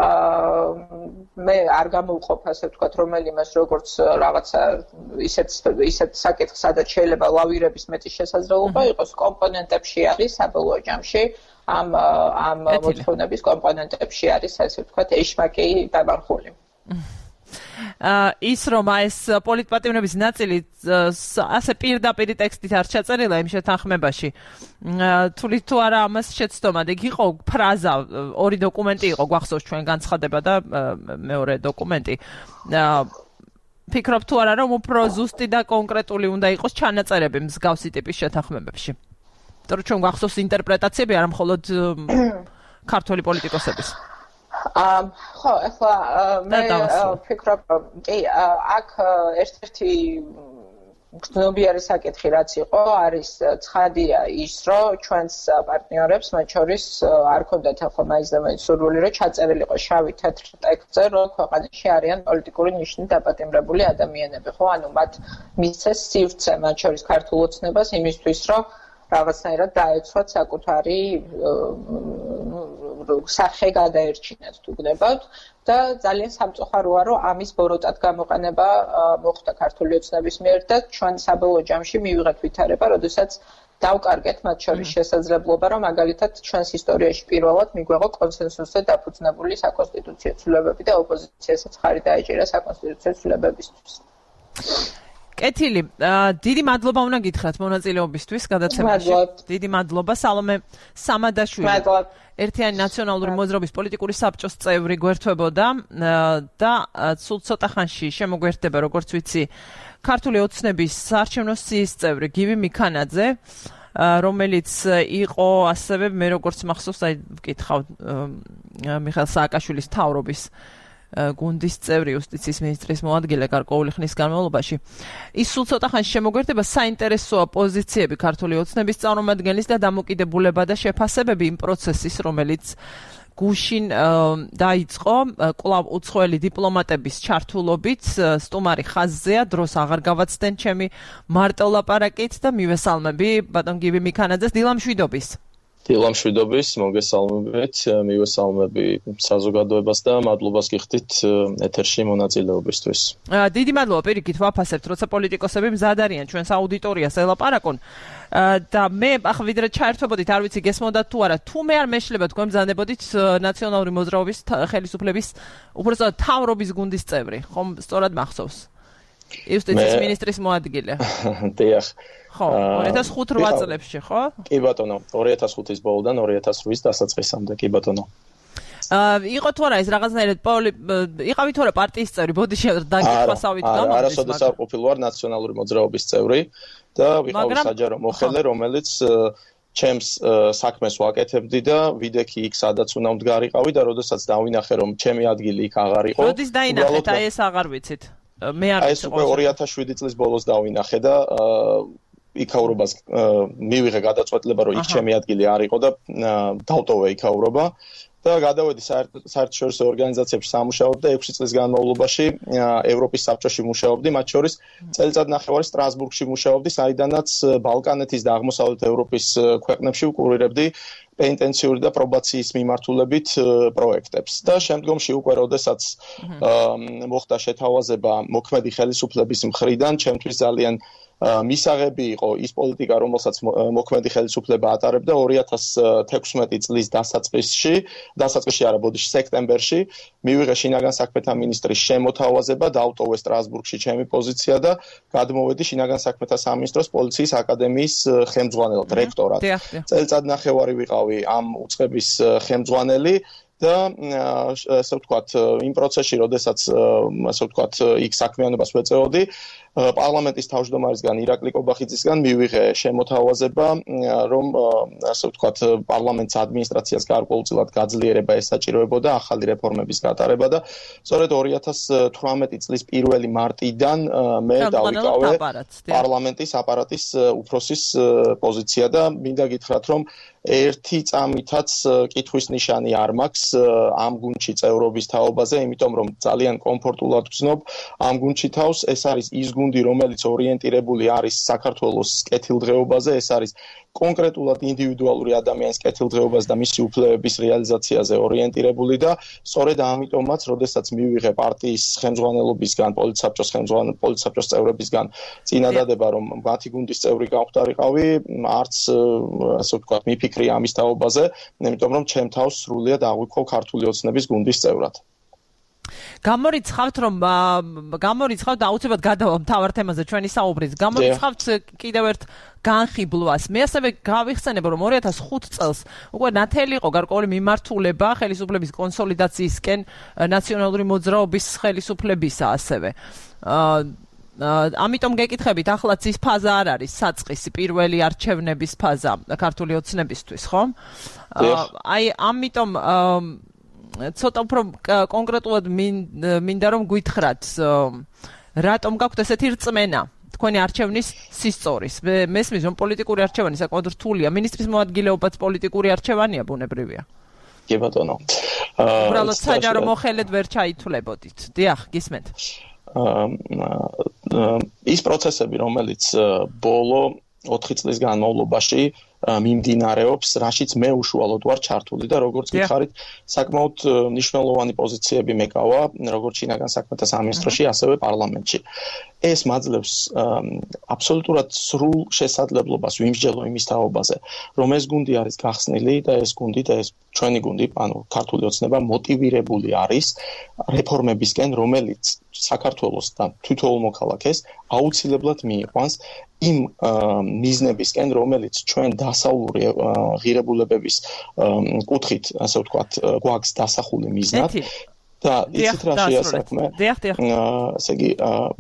Speaker 2: მე არ გამოვყოფ, ასე ვთქვათ, რომელიმეს როგორც რაღაცა ისეთ ისეთ საკითხს, სადაც შეიძლება ლავირების მეტი შესაძლებლობა იყოს, კომპონენტებში არის საბოლოო ჯამში ამ ამ მოთხოვნების კომპონენტებში არის, ასე ვთქვათ, ეშმაკი დამარხული.
Speaker 1: ის რომ ეს პოლიტპატიმრების ნაწილი ასე პირდაპირ ტექსტით არ ჩაწერილა იმ შეთანხმებაში. თulit თუ არა ამას შეცდომად, ეგ იყო ფრაზა, ორი დოკუმენტი იყო, გვახსოვს ჩვენ განცხადება და მეორე დოკუმენტი. ფიქრობ თუ არა რომ უფრო ზუსტი და კონკრეტული უნდა იყოს ჩანაწერები მსგავსი ტიპის შეთანხმებებში. იმიტომ რომ ჩვენ გვახსოვს ინტერპრეტაციები, არა მხოლოდ ქართველი პოლიტიკოსების.
Speaker 2: აა ხო, ახლა მე ვფიქრობ, კი, აქ ერთ-ერთი გრძნობიარე საკითხი რაც იყო, არის ცხადია ის, რომ ჩვენს პარტნიორებს, მათ შორის არ ქონდათ ახლა მაინც და მაინც სურვილი, რომ ჩაწერილიყო შავი თეთრ ტექსტზე, რომ ქვეყანაში არიან პოლიტიკური ნიშნით დაპატიმრებული ადამიანები, ხო? ანუ მათ მისცეს სივრცე, მათ შორის ქართულ ოცნებას იმისთვის, რომ რაღაცნაირად დაეცვათ საკუთარი სახე გადაერჩინათ თუ გნებავთ და ძალიან სამწუხაროა, რომ ამის ბოროტად გამოყენება მოხდა ქართული ოცნების მიერ და ჩვენ საბოლოო ჯამში მივიღეთ ვითარება, როდესაც დავკარგეთ მათ შორის შესაძლებლობა, რომ მაგალითად ჩვენს ისტორიაში პირველად მიგვეღო კონსენსუსზე დაფუძნებული საკონსტიტუციო ცვლილებები და ოპოზიციასაც ხარი დაეჭირა საკონსტიტუციო ცვლილებებისთვის.
Speaker 1: კეთილი, დიდი მადლობა უნდა გითხრათ მონაწილეობისთვის გადაცემაში. დიდი მადლობა სალომე სამადაშვილი. ერთიანი ნაციონალური მოძრაობის პოლიტიკური საბჭოს წევრი გვერდთვებოდა და სულ ცოტა ხანში შემოგვერდება, როგორც ვიცი, ქართული ოცნების საარჩევნო სიის წევრი გივი მიქანაძე, რომელიც იყო ასევე მე როგორც მახსოვს, აი ვკითხავ მიხეილ სააკაშვილის მთავრობის გუნდის წევრი იუსტიციის მინისტრის მოადგილე გარკვეული ხნის განმავლობაში. ის სულ ცოტა ხანში შემოგვერდება, საინტერესოა პოზიციები ქართული ოცნების წარმომადგენლის და დამოკიდებულება და შეფასებები იმ პროცესის, რომელიც გუშინ დაიწყო კვლავ უცხოელი დიპლომატების ჩართულობით, სტუმარი ხაზზეა, დროს აღარ გავაცდენ ჩემი მარტო ლაპარაკით და მივესალმები ბატონ გივი მიქანაძეს. დილამშვიდობის.
Speaker 3: დილამშვიდობის, მოგესალმებით, მივესალმები საზოგადოებას და მადლობას გიხდით ეთერში მონაწილეობისთვის.
Speaker 1: დიდი მადლობა, პირიქით ვაფასებთ, როცა პოლიტიკოსები მზად არიან ჩვენს აუდიტორიას ელაპარაკონ. და მე ახლა ვიდრე ჩაერთვებოდით, არ ვიცი გესმოდათ თუ არა, თუ მე არ მეშლება თქვენ მზადდებოდით ნაციონალური მოძრაობის ხელისუფლების უბრალოდ მთავრობის გუნდის წევრი, ხომ სწორად მახსოვს? იუსტიციის მინისტრის მოადგილე.
Speaker 3: დიახ.
Speaker 1: ხო, ორი ათას ხუთი რვა წლებში, ხო?
Speaker 3: კი ბატონო, ორი ათას ხუთის ბოლოდან ორი ათას რვის დასაწყისამდე, კი ბატონო.
Speaker 1: აა იყო თუ არა ეს რაღაცნაირად იყავით თუ არა პარტიის წევრი, ბოდიში დაგიხვასავით გამოდის.
Speaker 3: არა, არასოდეს არ ყოფილი ვარ ნაციონალური მოძრაობის წევრი და ვიყავი საჯარო მოხელე, რომელიც ჩემს საქმეს ვაკეთებდი და ვიდექი იქ სადაც უნდა მდგარიყავი და როდესაც დავინახე რომ ჩემი ადგილი იქ აღარ იყო.
Speaker 1: როდის დაინახეთ, აი ეს აღარ ვიცით. მე არ
Speaker 3: ვიცი. ეს უკვე ორი ათას შვიდი წლის ბოლოს დავინახე და იქაურობას მივიღე გადაწყვეტილება რომ იქ ჩემი ადგილი არ იყო და დავტოვე იქაურობა და გადავედი საერთაშორისო ორგანიზაციებში სამუშაოდ და ექვსი წლის განმავლობაში ევროპის საბჭოში მუშაობდი, მათ შორის წელიწად ნახევარი სტრასბურგში მუშაობდი, საიდანაც ბალკანეთის და აღმოსავლეთ ევროპის ქვეყნებში ვკურირებდი პენიტენციური და პრობაციის მიმართულებით პროექტებს და შემდგომში უკვე როდესაც მოხდა შეთავაზება მოქმედი ხელისუფლების მხრიდან, ჩემთვის ძალიან მისაღები იყო ის პოლიტიკა, რომელსაც მოქმედი ხელისუფლება ატარებდა ორი ათას თექვსმეტი წლის დასაწყისში, დასაწყისში არა, ბოდიში სექტემბერში, მივიღე შინაგან საქმეთა მინისტრის შემოთავაზება, დავტოვე სტრასბურგში ჩემი პოზიცია და გადმოვედი შინაგან საქმეთა სამინისტროს პოლიციის აკადემიის ხელმძღვანელად, რექტორად. წელიწად ნახევარი ვიყავი ამ უწყების ხელმძღვანელი და ასე ვთქვათ, იმ პროცესში, როდესაც ასე ვთქვათ, იქ საქმიანობას ვეწეოდი, პარლამენტის თავმჯდომარისგან ირაკლი კობახიძისგან მივიღე შემოთავაზება, რომ ასე ვთქვათ, პარლამენტის ადმინისტრაციას გარკვეულწილად გაძლიერება ესაჭიროებოდა ახალი რეფორმების გატარება და სწორედ ორი ათას თვრამეტი წლის პირველი მარტიდან მე დავიკავე პარლამენტის აპარატის უფროსის პოზიცია და მინდა გითხრათ, რომ ერთი წამითაც კითხვის ნიშანი არ მაქვს ამ გუნდში წევრობის თაობაზე, იმიტომ რომ ძალიან კომფორტულად ვგრძნობ ამ გუნდში თავს. ეს არის ის გუნდი, რომელიც ორიენტირებული არის საქართველოს კეთილდღეობაზე, ეს არის კონკრეტულად ინდივიდუალური ადამიანის კეთილდღეობაზე და მისი უფლებების რეალიზაციაზე ორიენტირებული და სწორედ ამიტომაც, როდესაც მივიღე პარტიის ხელმძღვანელობისგან, პოლიცსაბჭოს ხელმძღვანელ პოლიცსაბჭოს წევრებისგან წინადადება, რომ მათი გუნდის წევრი გავხდარიყავი, არც ასე ვთქვათ, მიფიქრი ამის თაობაზე, იმიტომ რომ ჩემ თავს სრულიად აღვიქო ქართული ოცნების გუნდის წევრად.
Speaker 1: გამორიცხავთ რომ გამორიცხავთ აუცილებლად გადავა მთავარ თემაზე ჩვენი საუბრის. გამორიცხავთ კიდევ ერთ განხიბლვას. მე ასევე გავიხსენებ რომ ორი ათას ხუთი წელს უკვე ნათელი იყო გარკვეული მიმართულება ხელისუფლების კონსოლიდაციისკენ ნაციონალური მოძრაობის ხელისუფლებისა ასევე. ამიტომ გეკითხებით, ახლაც ის ფაზა არ არის საწყისი პირველი არჩევნების ფაზა ქართული ოცნებისთვის, ხო? აი ამიტომ ცოტა უფრო კონკრეტულად მინდა რომ გითხრათ, რატომ გაქვთ ესეთი რწმენა თქვენი არჩევნის სისწორის? მესმის რომ პოლიტიკური არჩევანი საკმაოდ რთულია, მინისტრის მოადგილეობაც პოლიტიკური არჩევანია, ბუნებრივია.
Speaker 3: კი ბატონო.
Speaker 1: უბრალოდ საჯარო მოხელედ ვერ ჩაითვლებოდით. დიახ, გისმენთ.
Speaker 3: ის პროცესები, რომელიც ბოლო ოთხი წლის განმავლობაში მიმდინარეობს, რაშიც მე უშუალოდ ვარ ჩართული და როგორც გითხარით, საკმაოდ მნიშვნელოვანი პოზიციები მეკავა, როგორც შინაგან საქმეთა სამინისტროში, ასევე პარლამენტში. ეს მაძლევს აბსოლუტურად სრულ შესაძლებლობას ვიმსჯელო იმის თაობაზე, რომ ეს გუნდი არის გახსნილი და ეს გუნდი და ეს ჩვენი გუნდი, ანუ ქართული ოცნება მოტივირებული არის რეფორმებისკენ, რომელიც საქართველოს და თითოეულ მოქალაქეს აუცილებლად მიიყვანს იმ მიზნებისკენ, რომელიც ჩვენ დასავლური ღირებულებების კუთხით, ასე ვთქვათ, გვაქვს დასახული მიზნად და იცით რა შეასაქმე? ესე იგი,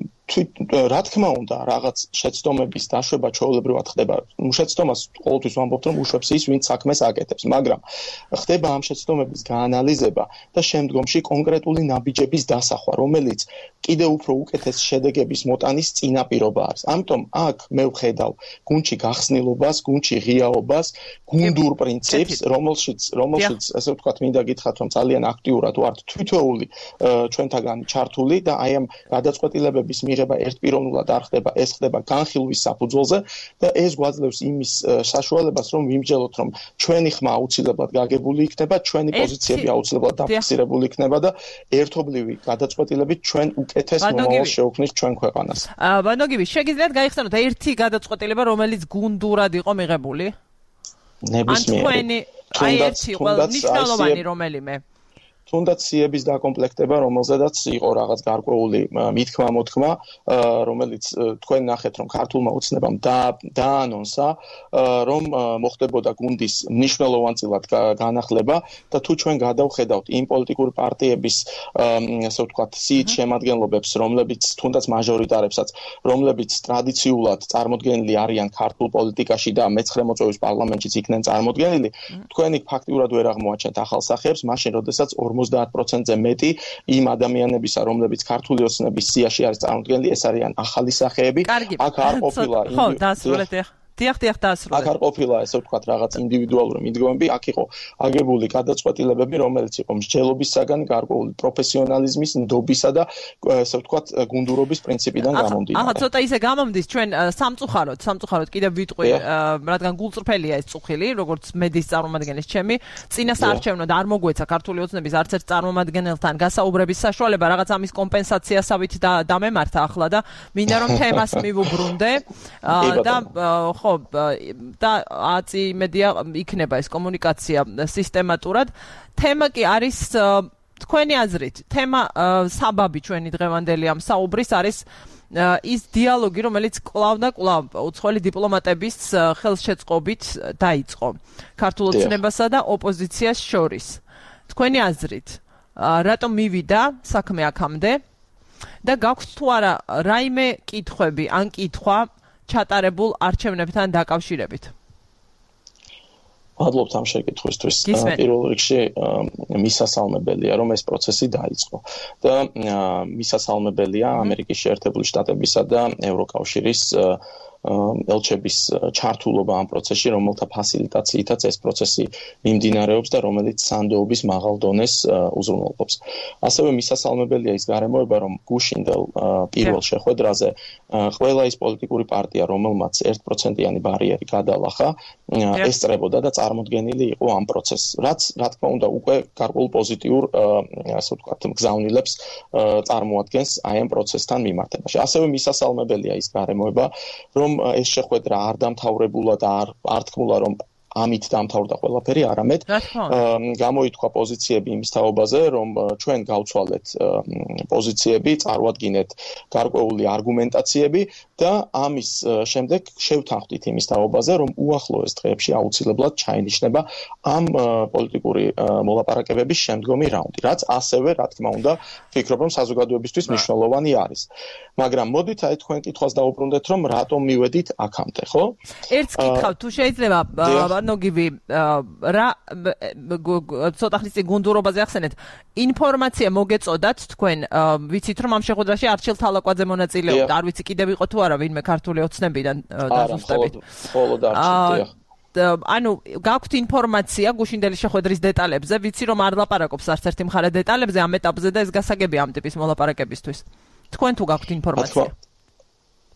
Speaker 3: რა თქმა უნდა, რაღაც შეცდომების დაშვება ჩვეულებრივად ხდება. შეცდომას ყოველთვის ვამბობთ, რომ უშვებს ის, ვინც საქმეს აკეთებს, მაგრამ ხდება ამ შეცდომების გაანალიზება და შემდგომში კონკრეტული ნაბიჯების დასახვა, რომელიც კიდევ უფრო უკეთეს შედეგების მოტანის წინაპირობა არის. ამიტომ აქ მე ვხედავ გუნდში გახსნილობას, გუნდში ღიაობას, გუნდურ პრინციპს, რომელშიც რომელშიც ასე ვთქვათ, მინდა გითხრათ, რომ ძალიან აქტიურად ვართ თითოეული ჩვენთაგანი ჩართული და აი ამ გადაწყვეტილებების მიღება ერთპიროვნულად არ ხდება, ეს ხდება განხილვის საფუძველზე და ეს გვაძლევს იმის საშუალებას, რომ ვიმსჯელოთ, რომ ჩვენი ხმა აუცილებლად გაგებული იქნება, ჩვენი პოზიციები აუცილებლად დაფიქსირებული იქნება და ერთობლივი გადაწყვეტილებით ჩვენ უკეთეს მომავალს შევქმნით ჩვენ ქვეყანას.
Speaker 1: ბანოგივი, შეგიძლიათ გაიხსენოთ ერთი gadაწყვეტილება, რომელიც გუნდურად იყო მიღებული?
Speaker 3: ნებისმიერი.
Speaker 1: ან თქვენი აი ერთი ყველა მნიშვნელოვანი რომელიმე?
Speaker 3: თუნდაც სიების დაკომპლექტება, რომელზედაც იყო რაღაც გარკვეული მითქმა მოთქმა, რომელიც თქვენ ნახეთ, რომ ქართულმა ოცნებამ დაანონსა, რომ მოხდებოდა გუნდის მნიშვნელოვანწილად განახლება და თუ ჩვენ გადავხედავთ იმ პოლიტიკური პარტიების, ასე ვთქვათ, სიით შემადგენლობებს, რომლებიც თუნდაც მაჟორიტარებსაც, რომლებიც ტრადიციულად წარმოდგენილი არიან ქართულ პოლიტიკაში და მეცხრე მოწვევის პარლამენტშიც იქნენ წარმოდგენილი, თქვენ იქ ფაქტიურად ვერ აღმოაჩენთ ახალ სახეებს, მაშინ როდესაც ორმოცდაათ პროცენტზე მეტი იმ ადამიანებისა, რომლებიც ქართული ოცნების სიაში არის წარმოდგენილი, ეს არიან ახალი სახეები. აქ არ ყოფილა
Speaker 1: ხო, დასრულეთ ახლა. დიახ, დიახ, დასრულეთ.
Speaker 3: აქ არ ყოფილა, ესე ვთქვათ, რაღაც ინდივიდუალური მიდგომები, აქ იყო აგებული გადაწყვეტილებები, რომელიც იყო მსჯელობისაგან, გარკვეული პროფესიონალიზმის, ნდობისა და ესე ვთქვათ, გუნდურობის პრინციპიდან გამომდინარე.
Speaker 1: ახლა ცოტა ისე გამომდის ჩვენ სამწუხაროდ, სამწუხაროდ კიდევ ვიტყვი, რადგან გულწრფელია ეს წუხილი, როგორც მედიის წარმომადგენლის ჩემი, წინასაარჩევნოდ არ მოგვეცა ქართული ოცნების არც ერთ წარმომადგენელთან გასაუბრების საშუალება, რაღაც ამის კომპენსაციასავით დამემართა ახლა და მინდა რომ თემას მივუბრუნდე და ხო და აწი მედია იქნება ეს კომუნიკაცია სისტემატურად. თემა კი არის თქვენი აზრით, თემა საბაბი ჩვენი დღევანდელი ამ საუბრის არის ის დიალოგი, რომელიც კვლავ და კვლავ უცხოელი დიპლომატების ხელშეწყობით დაიწყო ქართულ ოცნებასა და ოპოზიციას შორის. თქვენი აზრით, რატომ მივიდა საქმე აქამდე და გაქვთ თუ არა რაიმე კითხვები ან კითხვა ჩატარებულ არჩევნებთან დაკავშირებით?
Speaker 3: მადლობთ ამ შეკითხვისთვის. პირველ რიგში მისასალმებელია, რომ ეს პროცესი დაიწყო და მისასალმებელია ამერიკის შეერთებული შტატებისა და ევროკავშირის ელჩების ჩართულობა ამ პროცესში, რომელთა ფასილიტაციითაც ეს პროცესი მიმდინარეობს და რომელიც სანდოობის მაღალ დონეს უზრუნველყოფს. ასევე მისასალმებელია ის გარემოება, რომ გუშინდელ პირველ შეხვედრაზე ყველა ის პოლიტიკური პარტია, რომელმაც ერთ პროცენტიანი ბარიერი გადალახა, ესწრებოდა და წარმოდგენილი იყო ამ პროცესს, რაც რა თქმა უნდა უკვე გარკვეულ პოზიტიურ, ასე ვთქვათ, მგზავნილებს წარმოადგენს აი ამ პროცესთან მიმართებაში. ასევე მისასალმებელია ის გარემოება, რომ ეს შეხვედრა არ დამთავრებულა და არ არ თქმულა, რომ ამით დამთავრდა ყველაფერი, არამედ გამოითქვა პოზიციები იმის თაობაზე, რომ ჩვენ გავცვალეთ პოზიციები, წარვადგინეთ გარკვეული არგუმენტაციები და ამის შემდეგ შევთანხმდით იმის თაობაზე, რომ უახლოეს დღეებში აუცილებლად ჩაინიშნება ამ პოლიტიკური მოლაპარაკებების შემდგომი რაუნდი, რაც ასევე, რა თქმა უნდა, ვფიქრობ, რომ საზოგადოებისთვის მნიშვნელოვანი არის. მაგრამ მოდით აი თქვენ კითხვას დაუბრუნდეთ, რომ რატომ მივედით აქამდე, ხო?
Speaker 1: ერთს კითხავ, თუ შეიძლება ნოგივი რა ცოტა ხნის წინ გუნდურობაზე ახსენეთ, ინფორმაცია მოგეწოდათ თქვენ, ვიცით რომ ამ შეხვედრაში არჩილ თალაკვაძე მონაწილეობდა, არ ვიცი კიდევ იყო თუ არა ვინმე ქართული ოცნებიდან დაზუსტებით.
Speaker 3: მხოლოდ არჩილ.
Speaker 1: ანუ გაქვთ ინფორმაცია გუშინდელი შეხვედრის დეტალებზე, ვიცი რომ არ ლაპარაკობს არც ერთი მხარე დეტალებზე ამ ეტაპზე და ეს გასაგებია ამ ტიპის მოლაპარაკებისთვის. თქვენ თუ გაქვთ ინფორმაცია?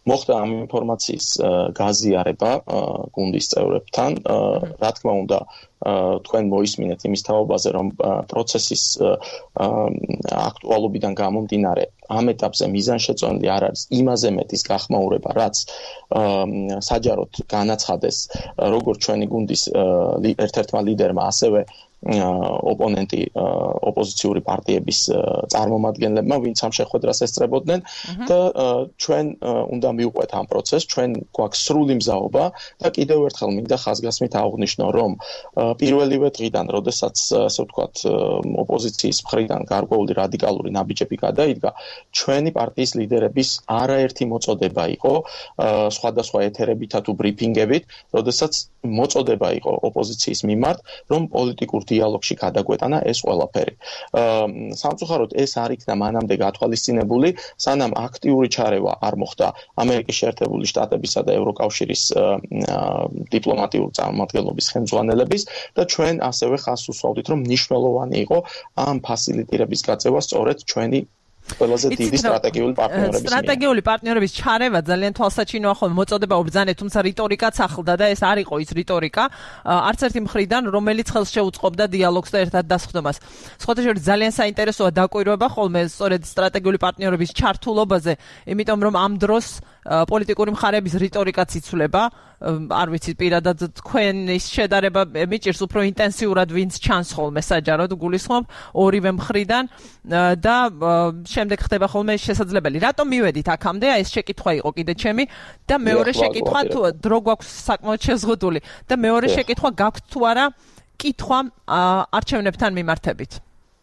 Speaker 3: მოხდა ამ ინფორმაციის გაზიარება გუნდის წევრებთან, რა თქმა უნდა, თქვენ მოისმინეთ იმის თაობაზე, რომ პროცესის აქტუალობიდან გამომდინარე ამ ეტაპზე მიზანშეწონილი არ არის იმაზე მეტის გახმაურება, რაც საჯაროდ განაცხადეს როგორც ჩვენი გუნდის ერთ-ერთმა ლიდერმა, ასევე ოპონენტი ოპოზიციური პარტიების წარმომადგენლებმა, ვინც ამ შეხვედრას ესწრებოდნენ და ჩვენ უნდა მივყვეთ ამ პროცესს, ჩვენ გვაქვს სრული მზაობა და კიდევ ერთხელ მინდა ხაზგასმით აღვნიშნო, რომ პირველივე დღიდან, როდესაც ასე ვთქვათ, ოპოზიციის მხრიდან გარკვეული რადიკალური ნაბიჯები გადაიდგა, ჩვენი პარტიის ლიდერების არაერთი მოწოდება იყო, სხვადასხვა ეთერებითა თუ ბრიფინგებით, როდესაც მოწოდება იყო ოპოზიციის მიმართ, რომ პოლიტიკურ დიალოგში გადაგვეტანა ეს ყველაფერი. სამწუხაროდ ეს არ იქნა მანამდე გათვალისწინებული, სანამ აქტიური ჩარევა არ მოხდა ამერიკის შეერთებული შტატებისა და ევროკავშირის დიპლომატიური წარმომადგენლობის ხელმძღვანელების და ჩვენ ასევე ხაზს უსვავდით, რომ მნიშვნელოვანი იყო ამ ფასილიტირების გაწევა სწორედ ჩვენი ყველაზე დიდი სტრატეგიული პარტნიორების
Speaker 1: სტრატეგიული პარტნიორების ჩარევა ძალიან თვალსაჩინოა ხოლმე მოწოდება უბრძანეთ, თუმცა რიტორიკაც ახლდა და ეს არ იყო ის რიტორიკა არც ერთი მხრიდან, რომელიც ხელს შეუწყობდა დიალოგს და ერთად დასხდომას. სხვათა შორის ძალიან საინტერესოა დაკვირვება ხოლმე სწორედ სტრატეგიული პარტნიორების ჩართულობაზე, იმიტომ რომ ამ დროს პოლიტიკური მხარეების რიტორიკაც იცვლება, არ ვიცი პირადად თქვენის შედარება მიჭირს უფრო ინტენსიურად ვინც ჩანს ხოლმე საჯაროდ გულისხმობ ორივე მხრიდან და შემდეგ ხდება ხოლმე შესაძლებელი. რატომ მივედით აქამდე? აი ეს შეკითხვა იყო კიდე ჩემი და მეორე შეკითხვა თუ დრო გვაქვს საკმაოდ შეზღუდული და მეორე შეკითხვა გაქვთ თუ არა კითხვა არჩევნებთან მიმართებით?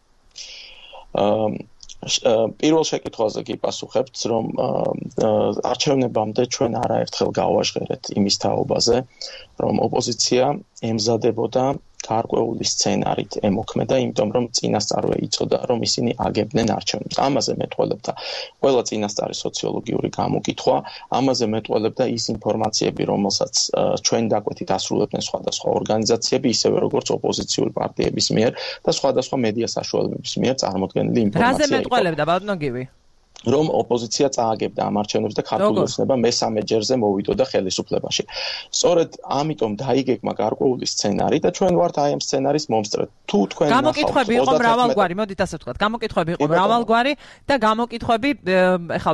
Speaker 3: პირველ შეკითხვაზე კი პასუხებთ, რომ არჩევნებამდე ჩვენ არაერთხელ გავაჟღერეთ იმის თაობაზე, რომ ოპოზიცია ემზადებოდა გარკვეული სცენარით ემოქმედა, იმიტომ რომ წინასწარვე იცოდა, რომ ისინი აგებდნენ არჩევნებს. ამაზე მეტყველებდა ყველა წინასწარი სოციოლოგიური გამოკითხვა, ამაზე მეტყველებდა ის ინფორმაციები, რომელსაც ჩვენ დაკვეთით ასრულებდნენ სხვადასხვა ორგანიზაციები, ისევე როგორც ოპოზიციური პარტიების მიერ და სხვადასხვა მედია საშუალებების მიერ წარმოდგენილი ინფორმაცია.
Speaker 1: რაზე მეტყველებდა ბატონო გივი?
Speaker 3: რომ ოპოზიცია წააგებდა ამ არჩევნებს და ქართული ოცნება მესამე ჯერზე მოვიდოდა ხელისუფლებაში. სწორედ ამიტომ დაიგეგმა გარკვეული სცენარი და ჩვენ ვართ აი ამ სცენარის მომსწრე. თუ თქვენ
Speaker 1: გამოკითხვები იყო მრავალგვარი, მოდით ასე ვთქვათ, გამოკითხვები იყო მრავალგვარი და გამოკითხვები ეხლა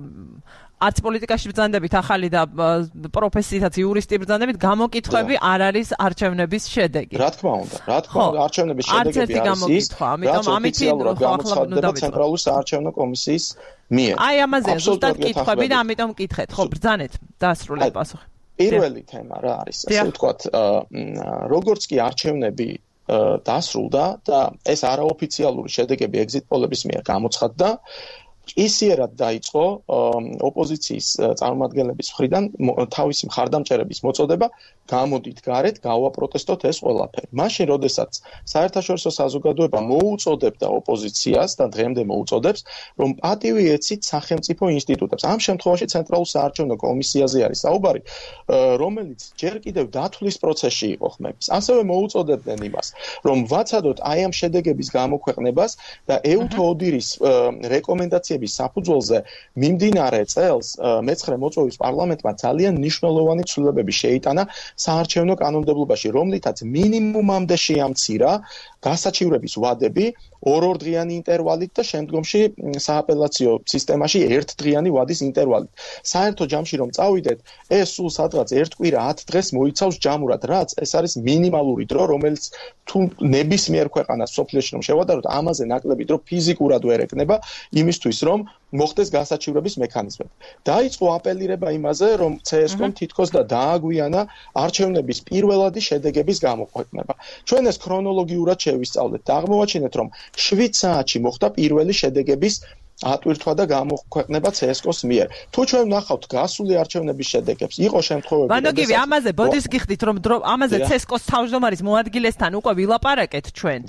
Speaker 1: არც პოლიტიკაში ბრძანდებით ახალი და პროფესიითაც იურისტი ბრძანდებით, გამოკითხვები არ არის არჩევნების შედეგი.
Speaker 3: რა თქმა უნდა, რა თქმა უნდა, არჩევნების შედეგები არის ის,
Speaker 1: ამიტომ ამით
Speaker 3: გამოცხადდება ცენტრალური საარჩევნო კომისიის მიერ.
Speaker 1: აი ამაზე ზუსტად კითხვები და ამიტომ კითხეთ, ხო, ბრძანეთ, დაასრულეთ პასუხი.
Speaker 3: პირველი თემა რა არის, ასე ვთქვათ, როგორც კი არჩევნები დასრულდა და ეს არაოფიციალური შედეგები ეგზიტ პოლების მიერ გამოცხადდა, ისიერად დაიწყო ოპოზიციის წარმომადგენლების მხრიდან თავისი მხარდამჭერების მოწოდება გამოდით გარეთ, გავაპროტესტოთ ეს ყველაფერი. მაშინ, როდესაც საერთაშორისო საზოგადოება მოუწოდებდა ოპოზიციას და დღემდე მოუწოდებს, რომ პატივი ეცით სახელმწიფო ინსტიტუტებს. ამ შემთხვევაში ცენტრალურ საარჩევნო კომისიაზე არის საუბარი, რომელიც ჯერ კიდევ დათვლის პროცესში იყო ხმების. ასევე მოუწოდებდნენ იმას, რომ ვაცადოთ აი ამ შედეგების გამოქვეყნებას და ეუთო ოდირის რეკომენდაციების საფუძველზე მიმდინარე წელს მეცხრე მოწვევის პარლამენტმა ძალიან მნიშვნელოვანი ცვლილებები შეიტანა საარჩევნო კანონმდებლობაში, რომლითაც მინიმუმამდე შეამცირა გასაჩივრების ვადები ორ-ორდღიანი ინტერვალით და შემდგომში სააპელაციო სისტემაში ერთდღიანი ვადის ინტერვალით. საერთო ჯამში რომ წავიდეთ, ეს სულ სადღაც ერთ კვირა ათ დღეს მოიცავს ჯამურად, რაც ეს არის მინიმალური დრო, რომელიც თუ ნებისმიერ ქვეყანას სოფლიოში რომ შევადაროთ, ამაზე ნაკლები დრო ფიზიკურად ვერ ეკნება იმისთვის, რომ მოხდეს გასაჩივრების მექანიზმები. დაიწყო აპელირება იმაზე, რომ ცე-ეს-კომ თითქოს და დააგვიანა არჩევნების პირველადი შედეგების გამოქვეყნება. ჩვენ ეს ქრონოლოგიურად შევისწავლეთ და აღმოვაჩინეთ, რომ შვიდ საათში მოხდა პირველი შედეგების ატვირთვა და გამოქვეყნება ცე-ეს-კოს მიერ. თუ ჩვენ ვნახავთ გასული არჩევნების შედეგებს, იყო შემთხვევები,
Speaker 1: ბატონო გივი, ამაზე ბოდის გიხდით, რომ ამაზე ცე-ეს-კოს თავმჯდომარის მოადგილესთან უკვე ვილაპარაკეთ ჩვენ.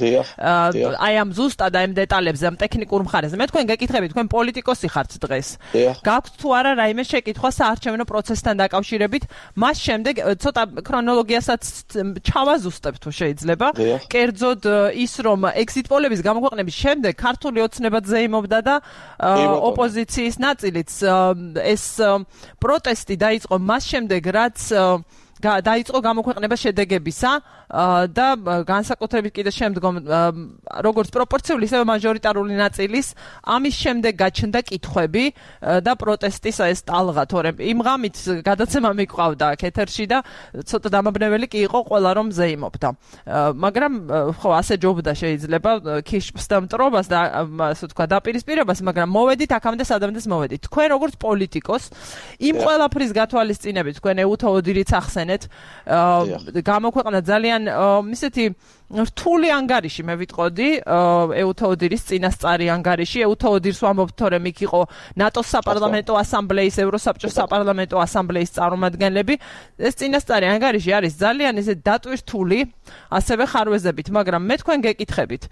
Speaker 1: აი ამ ზუსტად აი ამ დეტალებზე, ამ ტექნიკურ მხარეზე. მე თქვენ გეკითხებით, თქვენ პოლიტიკოსი ხართ დღეს. გაქვთ თუ არა რაიმე შეკითხვა საარჩევნო პროცესთან დაკავშირებით, მას შემდეგ ცოტა ქრონოლოგიასაც ჩავაზუსტებ თუ შეიძლება. კერძოდ ის, რომ ეგზიტ პოლების გამოქვეყნების შემდეგ ქართული ოცნება ზეიმობდა და ოპოზიციის ნაწილიც ეს პროტესტი დაიწყო მას შემდეგ, რაც დაიწყო გამოქვეყნება შედეგებისა და განსაკუთრებით კიდე შემდგომ როგორც პროპორციული, ისე მაჟორიტარული ნაწილის ამის შემდეგ გაჩნდა კითხვები და პროტესტის ეს ტალღა, თორემ იმ ღამით გადაცემა მიყვავდა ეთერში და ცოტა დამაბნეველი კი იყო ყველა რომ ზეიმობდა. მაგრამ ხო ასე ჯობდა შეიძლება ქიშპს და მტრობას და ასე თქვა დაპირისპირებას, მაგრამ მოვედით აქამდე სადამდე მოვედით. თქვენ როგორც პოლიტიკოს იმ ყველაფრის გათვალისწინებით თქვენ ეუთო ოდირიც ახსენეთ გამოქვეყნა ძალიან ისეთი რთული ანგარიში მე ვიტყოდი ეუთო ოდირის წინასწარი ანგარიში ეუთო ოდირს ვამბობთ თორემ იქ იყო ნატოს საპარლამენტო ასამბლეის ევროსაბჭოს საპარლამენტო ასამბლეის წარმომადგენლები ეს წინასწარი ანგარიში არის ძალიან ისე დატვირთული ასევე ხარვეზებით მაგრამ მე თქვენ გეკითხებით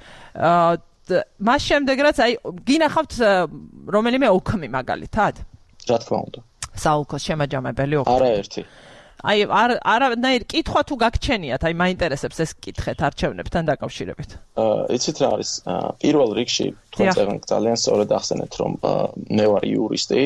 Speaker 1: მას შემდეგ რაც აი გინახავთ რომელიმე ოქმი მაგალითად
Speaker 3: რა თქმა უნდა
Speaker 1: საოლქოს შემაჯამებელი ოქმი
Speaker 3: არაერთი
Speaker 1: აი არ არანაირ კითხვა თუ გაგჩენიათ, აი მაინტერესებს ეს კითხეთ არჩევნებთან დაკავშირებით.
Speaker 3: აა იცით რა არის? პირველ რიგში თქვენ ძალიან სწორად ახსენეთ, რომ მე ვარ იურისტი,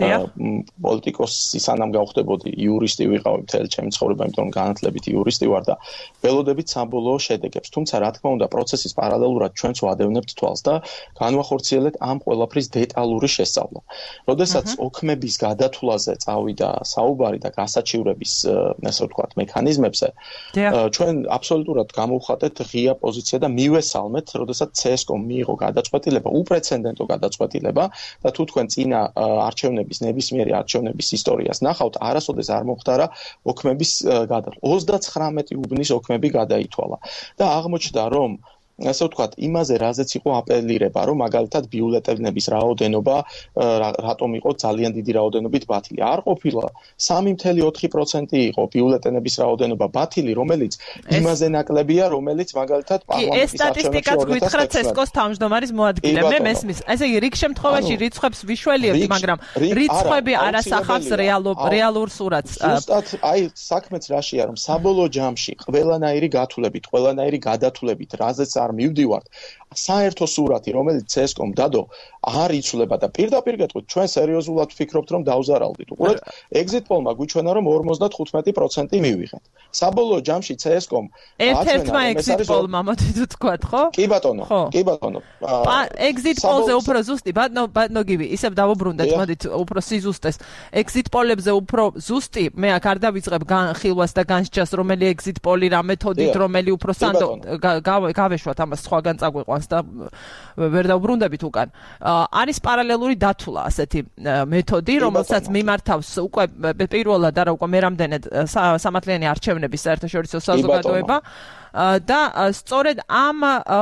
Speaker 3: პოლიტიკოსი სანამ გავხდებოდი იურისტი ვიყავი მთელი ჩემი ცხოვრება, იმიტომ რომ განათლებით იურისტი ვარ და ველოდებით საბოლოო შედეგებს. თუმცა რა თქმა უნდა, პროცესის პარალელურად ჩვენც ვადევნებთ თვალს და განვახორციელებთ ამ ყველაფრის დეტალური შესწავლა. როდესაც ოქმების გადათვლაზე წავიდა საუბარი და გასაჩივრების ასე ვთქვათ, მექანიზმებზე, ჩვენ აბსოლუტურად გამოვხატეთ ღია პოზიცია და მივესალმეთ, როდესაც ცესკომ მიიღო გადაწყვეტილება, უპრეცედენტო გადაწყვეტილება და თუ თქვენ წინა არჩევნების, ნებისმიერი არჩევნების ისტორიას ნახავთ, არასოდეს არ მომხდარა ოქმების გადათვლა. ოცდაცხრამეტი უბნის ოქმები გადაითვალა და აღმოჩნდა, რომ ასე ვთქვათ, იმაზე რაზეც იყო აპელირება, რომ მაგალითად ბიულეტენების რაოდენობა რატომ იყო ძალიან დიდი რაოდენობით ბათილი. არ ყოფილა სამი ფاصლე ოთხი პროცენტი იყო ბიულეტენების რაოდენობა ბათილი, რომელიც იმაზე ნაკლებია, რომელიც მაგალითად პარლამენტის არჩევნებში
Speaker 1: სტატისტიკაც გითხრათ ცესკოს თავმჯდომარის მოადგილე. მე მესმის. ესე იგი რიგ შემთხვევაში რიცხვებს ვიშველიებთ, მაგრამ რიცხვები არასახავს რეალურ სურათს.
Speaker 3: ზუსტად აი საქმეც რაშია, რომ საბოლოო ჯამში ყველანაირი გათვლებით, ყველანაირი გადათვლებით, რაზეც არ მივდივართ საერთო სურათი რომელიც ცესკომ დადო არ იცვლება და პირდაპირ გეტყვით ჩვენ სერიოზულად ვფიქრობთ რომ დავზარალდით უყურეთ exit poll-მა გვიჩვენა რომ ორმოცდახუთმეტი პროცენტი მივიღეთ საბოლოო ჯამში ცესკომ
Speaker 1: ერთ-ერთმა exit poll-მა მოდით ვთქვათ ხო
Speaker 3: კი ბატონო კი ბატონო
Speaker 1: exit poll-ზე უფრო ზუსტი ბატონო ბატონო გივი ისევ დავუბრუნდეთ მოდით უფრო სიზუსტეს exit poll-ებზე უფრო ზუსტი მე აქ არ დავიწყებ განხილვას და განსჯას რომელი exit poll-ი რა მეთოდით რომელი უფრო სანდო გავეშვათ ამას სხვაგან წაგვიყვანს და ვერ დავბრუნდებით უკან. არის პარალელური დათვლა ასეთი მეთოდი, რომელსაც მიმართავს უკვე პირველად არა უკვე მერამდენე სამართლიანი არჩევნების საერთაშორისო საზოგადოება და სწორედ ამ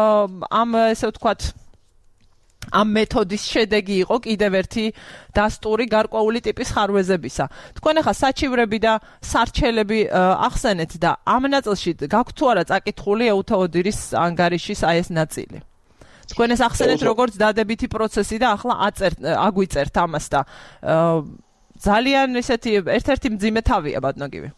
Speaker 1: ამ ესე ვთქვათ ამ მეთოდის შედეგი იყო კიდევ ერთი დასტური გარკვეული ტიპის ხარვეზებისა. თქვენ ახლა საჩივრები და სარჩელები ახსენეთ და ამ ნაწილში გაქვთ თუ არა წაკითხული ეუთო ოდირის ანგარიშის აი ეს ნაწილი. თქვენ ეს ახსენეთ როგორც დადებითი პროცესი და ახლა აწერთ აგვიწერთ ამას და ძალიან ესეთი ერთ-ერთი მძიმე თავია ბატონო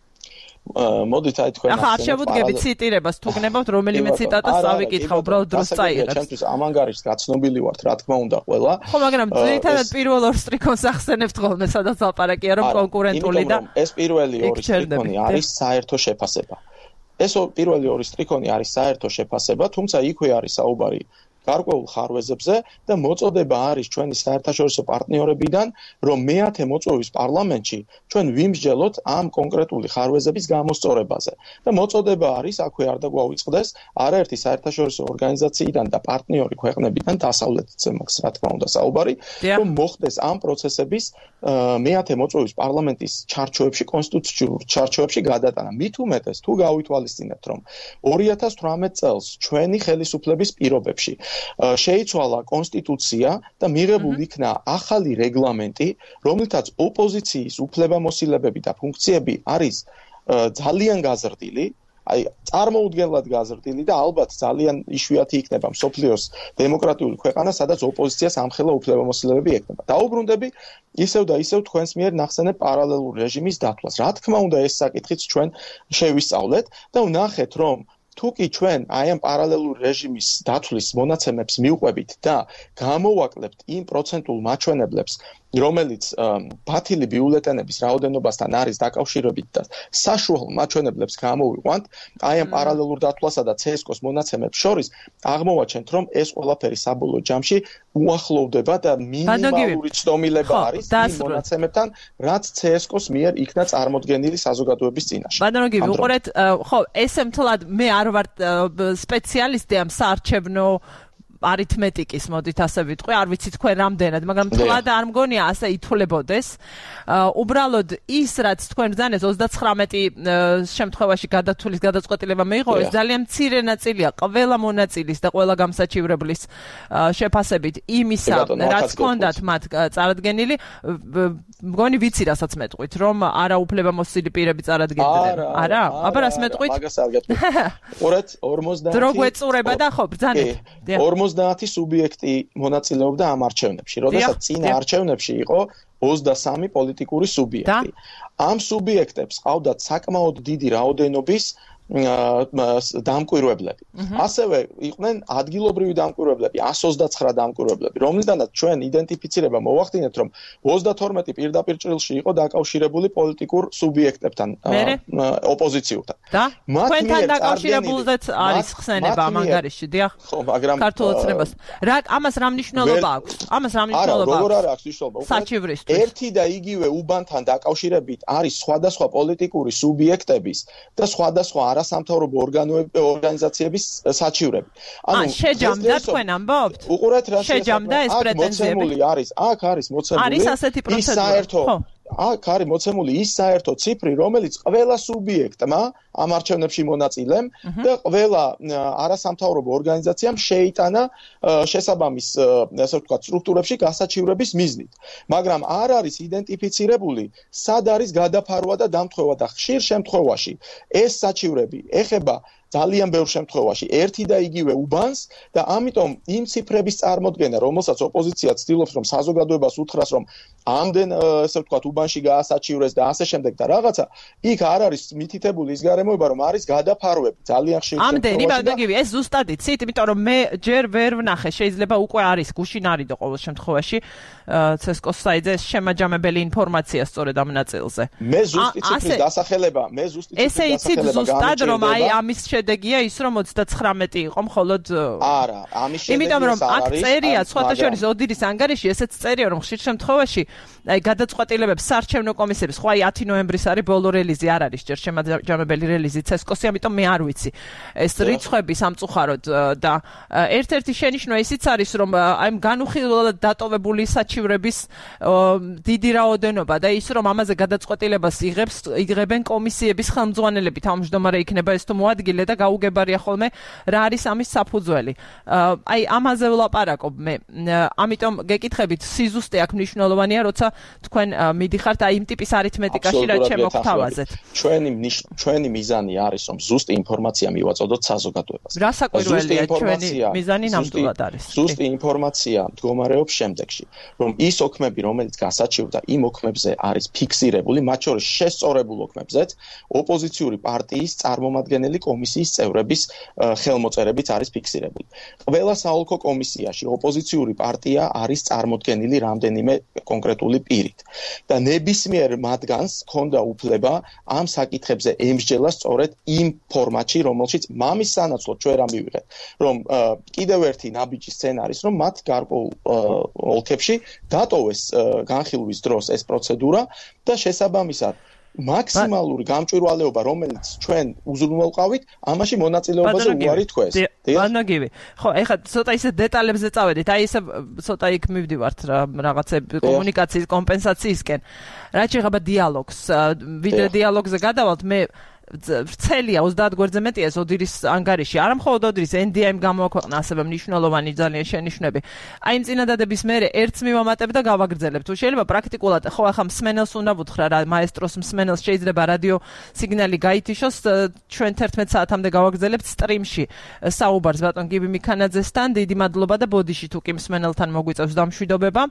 Speaker 3: მოდით აი თქვენ
Speaker 1: ახლა არ შევუდგებით ციტირებას თუ გნებავთ რომელიმე ციტატას წავიკითხა უბრალოდ დროს წაიღებს
Speaker 3: ჩემთვის ამ ანგარიშს გაცნობილი ვართ რა თქმა უნდა ყველა
Speaker 1: ხო მაგრამ ძირითადად პირველ ორ სტრიქონს ახსენებთ ხოლმე სადაც ლაპარაკია რომ კონკურენტული და
Speaker 3: ეს პირველი ორი სტრიქონი არის საერთო შეფასება ეს პირველი ორი სტრიქონი არის საერთო შეფასება თუმცა იქვე არის საუბარი გარკვეულ ხარვეზებზე და მოწოდება არის ჩვენი საერთაშორისო პარტნიორებიდან, რომ მეათე მოწვევის პარლამენტში ჩვენ ვიმსჯელოთ ამ კონკრეტული ხარვეზების გამოსწორებაზე. და მოწოდება არის, აქვე არ დაგვავიწყდეს, არაერთი საერთაშორისო ორგანიზაციიდან და პარტნიორი ქვეყნებიდან დასავლეთზე მაქვს რა თქმა უნდა საუბარი, რომ მოხდეს ამ პროცესების მეათე მოწვევის პარლამენტის ჩარჩოებში, კონსტიტუციურ ჩარჩოებში გადატანა. მით უმეტეს თუ გავითვალისწინებთ, რომ ორი ათას თვრამეტ წელს ჩვენი ხელისუფლების პირობებში შეიცვალა კონსტიტუცია და მიღებულ იქნა ახალი რეგლამენტი, რომლითაც ოპოზიციის უფლებამოსილებები და ფუნქციები არის ძალიან გაზრდილი, აი წარმოუდგენლად გაზრდილი და ალბათ ძალიან იშვიათი იქნება მსოფლიოს დემოკრატიული ქვეყანა, სადაც ოპოზიციას ამხელა უფლებამოსილებები ექნება. დაუბრუნდები ისევ და ისევ თქვენს მიერ ნახსენებ პარალელურ რეჟიმის დათვლას. რა თქმა უნდა ეს საკითხიც ჩვენ შევისწავლეთ და ვნახეთ რომ თუ კი ჩვენ აი ამ პარალელურ რეჟიმის დათვლის მონაცემებს მივყვებით და გამოვაკლებთ იმ პროცენტულ მაჩვენებლებს, რომელიც ბათილი ბიულეტენების რაოდენობასთან არის დაკავშირებით და საშუალო მაჩვენებლებს გამოვიყვანთ, აი ამ პარალელურ დათვლასა და ცესკოს მონაცემებს შორის აღმოვაჩენთ, რომ ეს ყველაფერი საბოლოო ჯამში უახლოვდება და მინიმალური ცდომილება არის იმ მონაცემებთან, რაც ცესკოს მიერ იქნა წარმოდგენილი საზოგადოების წინაშე.
Speaker 1: ბატონო გივი, უყურეთ, ხო, ესე მთლად მე არ ვარ სპეციალისტი ამ საარჩევნო არითმეტიკის, მოდით ასე ვიტყვი, არ ვიცი თქვენ რამდენად, მაგრამ თლად არ მგონია ასე ითვლებოდეს. უბრალოდ ის, რაც თქვენ ბრძანეთ ოცდაცხრამეტი შემთხვევაში გადათვლის გადაწყვეტილება მიიღო, ეს ძალიან მცირე ნაწილია ყველა მონაწილის და ყველა გამსაჩივრებლის შეფასებით იმისა, რაც ჰქონდათ მათ წარადგენილი. მგონი ვიცი, რასაც მეტყვით, რომ არა უფლებამოსილი პირები წარადგენდნენ. არა? აბა რას მეტყვით?
Speaker 3: მაგას არ გეტყვით. ყურეთ, ორმოცდაათი
Speaker 1: დრო გვეწურება და ხო, ბრძანეთ.
Speaker 3: ორმოცდაათი სუბიექტი მონაწილეობდა ამ არჩევნებში, როდესაც წინა არჩევნებში იყო ოცდასამი პოლიტიკური სუბიექტი. ამ სუბიექტებს ყავდათ საკმაოდ დიდი რაოდენობის დამკვირვებლები. ასევე იყვნენ ადგილობრივი დამკვირვებლები, εκατს ოცდაცხრა დამკვირვებლები, რომლიდანაც ჩვენ იდენტიფიცირება მოვახდინეთ, რომ ოცდათორმეტი პირდაპირ ჭრილში იყო დაკავშირებული პოლიტიკურ სუბიექტებთან, ოპოზიციურთან.
Speaker 1: და თქვენთან დაკავშირებულზეც არის ხსენება ამ ანგარიში, დიახ?
Speaker 3: ხო, მაგრამ
Speaker 1: ქართულ ოცნებას. რა ამას რა მნიშვნელობა აქვს? ამას რა მნიშვნელობა აქვს?
Speaker 3: არა, როგორ არ აქვს მნიშვნელობა?
Speaker 1: საჩივრისთვის.
Speaker 3: ერთი და იგივე უბანთან დაკავშირებით არის სხვადასხვა პოლიტიკური სუბიექტების და სხვადასხვა არასამთავრობო ორგანიზაციების საჩივრები.
Speaker 1: ანუ შეჯამდა თქვენ ამბობთ?
Speaker 3: უყურეთ რა
Speaker 1: შეჯამდა ეს პრეტენზიები?
Speaker 3: მოცემული არის, აქ არის მოცემული.
Speaker 1: არის ასეთი პროცედურა. ხო.
Speaker 3: აქ არის მოცემული ის საერთო ციფრი, რომელიც ყველა სუბიექტმა ამ არჩევნებში მონაწილემ და ყველა არასამთავრობო ორგანიზაციამ შეიტანა შესაბამის, ასე ვთქვათ, სტრუქტურებში გასაჩივრების მიზნით. მაგრამ არ არის იდენტიფიცირებული, სად არის გადაფარვა და დამთხოვა და ხშირ შემთხვევაში ეს საჩივრები ეხება ძალიან ბევრ შემთხვევაში ერთი და იგივე უბანს და ამიტომ იმ ციფრების წარმოდგენა, რომელსაც ოპოზიცია ცდილობს, რომ საზოგადოებას უთხრას, რომ ამდენ, ასე ვთქვათ, უბანში გაასაჩივრეს და ასე შემდეგ და რაღაცა, იქ არ არის მითითებული ის გარემოება, რომ არის გადაფარვები ძალიან ხშირ შემთხვევაში.
Speaker 1: ამდენი, ბატონო, ეს ზუსტად იცით, იმიტომ რომ მე ჯერ ვერ ვნახე, შეიძლება უკვე არის გუშინ არიდო ყოველ შემთხვევაში ცესკოს საიტზე შემაჯამებელი ინფორმაცია სწორედ ამ ნაწილზე.
Speaker 3: მე ზუსტი ციფრის დასახელება, მე ზუსტი ციფრის
Speaker 1: ესე იცით ზუსტად, რომ აი ამის შედეგია ის, რომ ოცდაცხრამეტი იყო მხოლოდ
Speaker 3: არა, ამის შედეგია
Speaker 1: იმიტომ რომ აქ წერია, სხვათა შორის ოდირის ანგარიში, ესეც წერია, რომ ხშირ შემთხვევაში აი გადაწყვეტილებებს საარჩევნო კომისიების, ხო აი ათი ნოემბრის არის ბოლო რელიზი, არ არის ჯერ შემაჯამებელი რელიზი ცესკოსი, ამიტომ მე არ ვიცი. ეს რიცხვები სამწუხაროდ და ერთ-ერთი შენიშვნა ისიც არის, რომ აი განუხილველად დატოვებული საჩივრების დიდი რაოდენობა და ის, რომ ამაზე გადაწყვეტილებას იღებს, იღებენ კომისიების ხელმძღვანელები, თავმჯდომარე იქნება ეს თუ მოადგილე და გაუგებარია ხოლმე რა არის ამის საფუძველი. აი ამაზე ვლაპარაკობ მე. ამიტომ გეკითხებით, სიზუსტე აქ მნიშვნელოვანია, როცა თქვენ მიდიხართ აი იმ ტიპის არითმეტიკაში, რაც შემოგთავაზეთ.
Speaker 3: ჩვენი ჩვენი მიზანი არის, რომ ზუსტი ინფორმაცია მივაწოდოთ საზოგადოებას.
Speaker 1: რა საკვირველია ჩვენი მიზანი ნამდვილად არის.
Speaker 3: ზუსტი ინფორმაცია მდგომარეობს შემდეგში, რომ ის ოქმები, რომელიც გასაჩივრდა, იმ ოქმებზე არის ფიქსირებული, მათ შორის შესწორებულ ოქმებზეც ოპოზიციური პარტიის წარმომადგენელი კომისიის წევრების ხელმოწერებით არის ფიქსირებული. ყველა საოლქო კომისიაში ოპოზიციური პარტია არის წარმოდგენილი რამდენიმე კონკრეტული პირით და ნებისმიერ მათგანს ჰქონდა უფლება ამ საკითხებზე ემსჯელა სწორედ იმ ფორმატში, რომელშიც მამის სანაცვლოდ ჩვენ რა მივიღეთ, რომ კიდევ ერთი ნაბიჯი სცენარის, რომ მათ გარკვეულ ოლქებში დატოვეს განხილვის დროს ეს პროცედურა და შესაბამისად მაქსიმალური გამჭვირვალეობა, რომელიც ჩვენ უზრუნველყავით, ამაში მონაწილეობაზე უარი თქვეს.
Speaker 1: ბატონო გივი. ხო, ეხლა ცოტა ისე დეტალებზე წავედით. აი ესე ცოტა იქ მივდივართ რაღაცები კომუნიკაციის კომპენსაციისკენ. რაც შეეხება დიალოგს, ვიდრე დიალოგზე გადავალთ, მე ვრცელია ოცდაათ გვერდზე მეტია ეს ოდირის ანგარიში. არა მხოლოდ ოდირის ენ დი აიმ გამოაქვეყნა ასევე მნიშვნელოვანი ძალიან შენიშვნები. აი იმ წინადადების მერე ერთს მივამატებ და გავაგრძელებ. თუ შეიძლება პრაქტიკულად ხო ახლა მსმენელს უნდა ვუთხრა რა მაესტროს მსმენელს შეიძლება რადიო სიგნალი გაითიშოს ჩვენ თერთმეტ საათამდე გავაგრძელებთ სტრიმში საუბარს ბატონ გივი მიქანაძესთან. დიდი მადლობა და ბოდიში თუ კი მსმენელთან მოგვიწევს დამშვიდობება.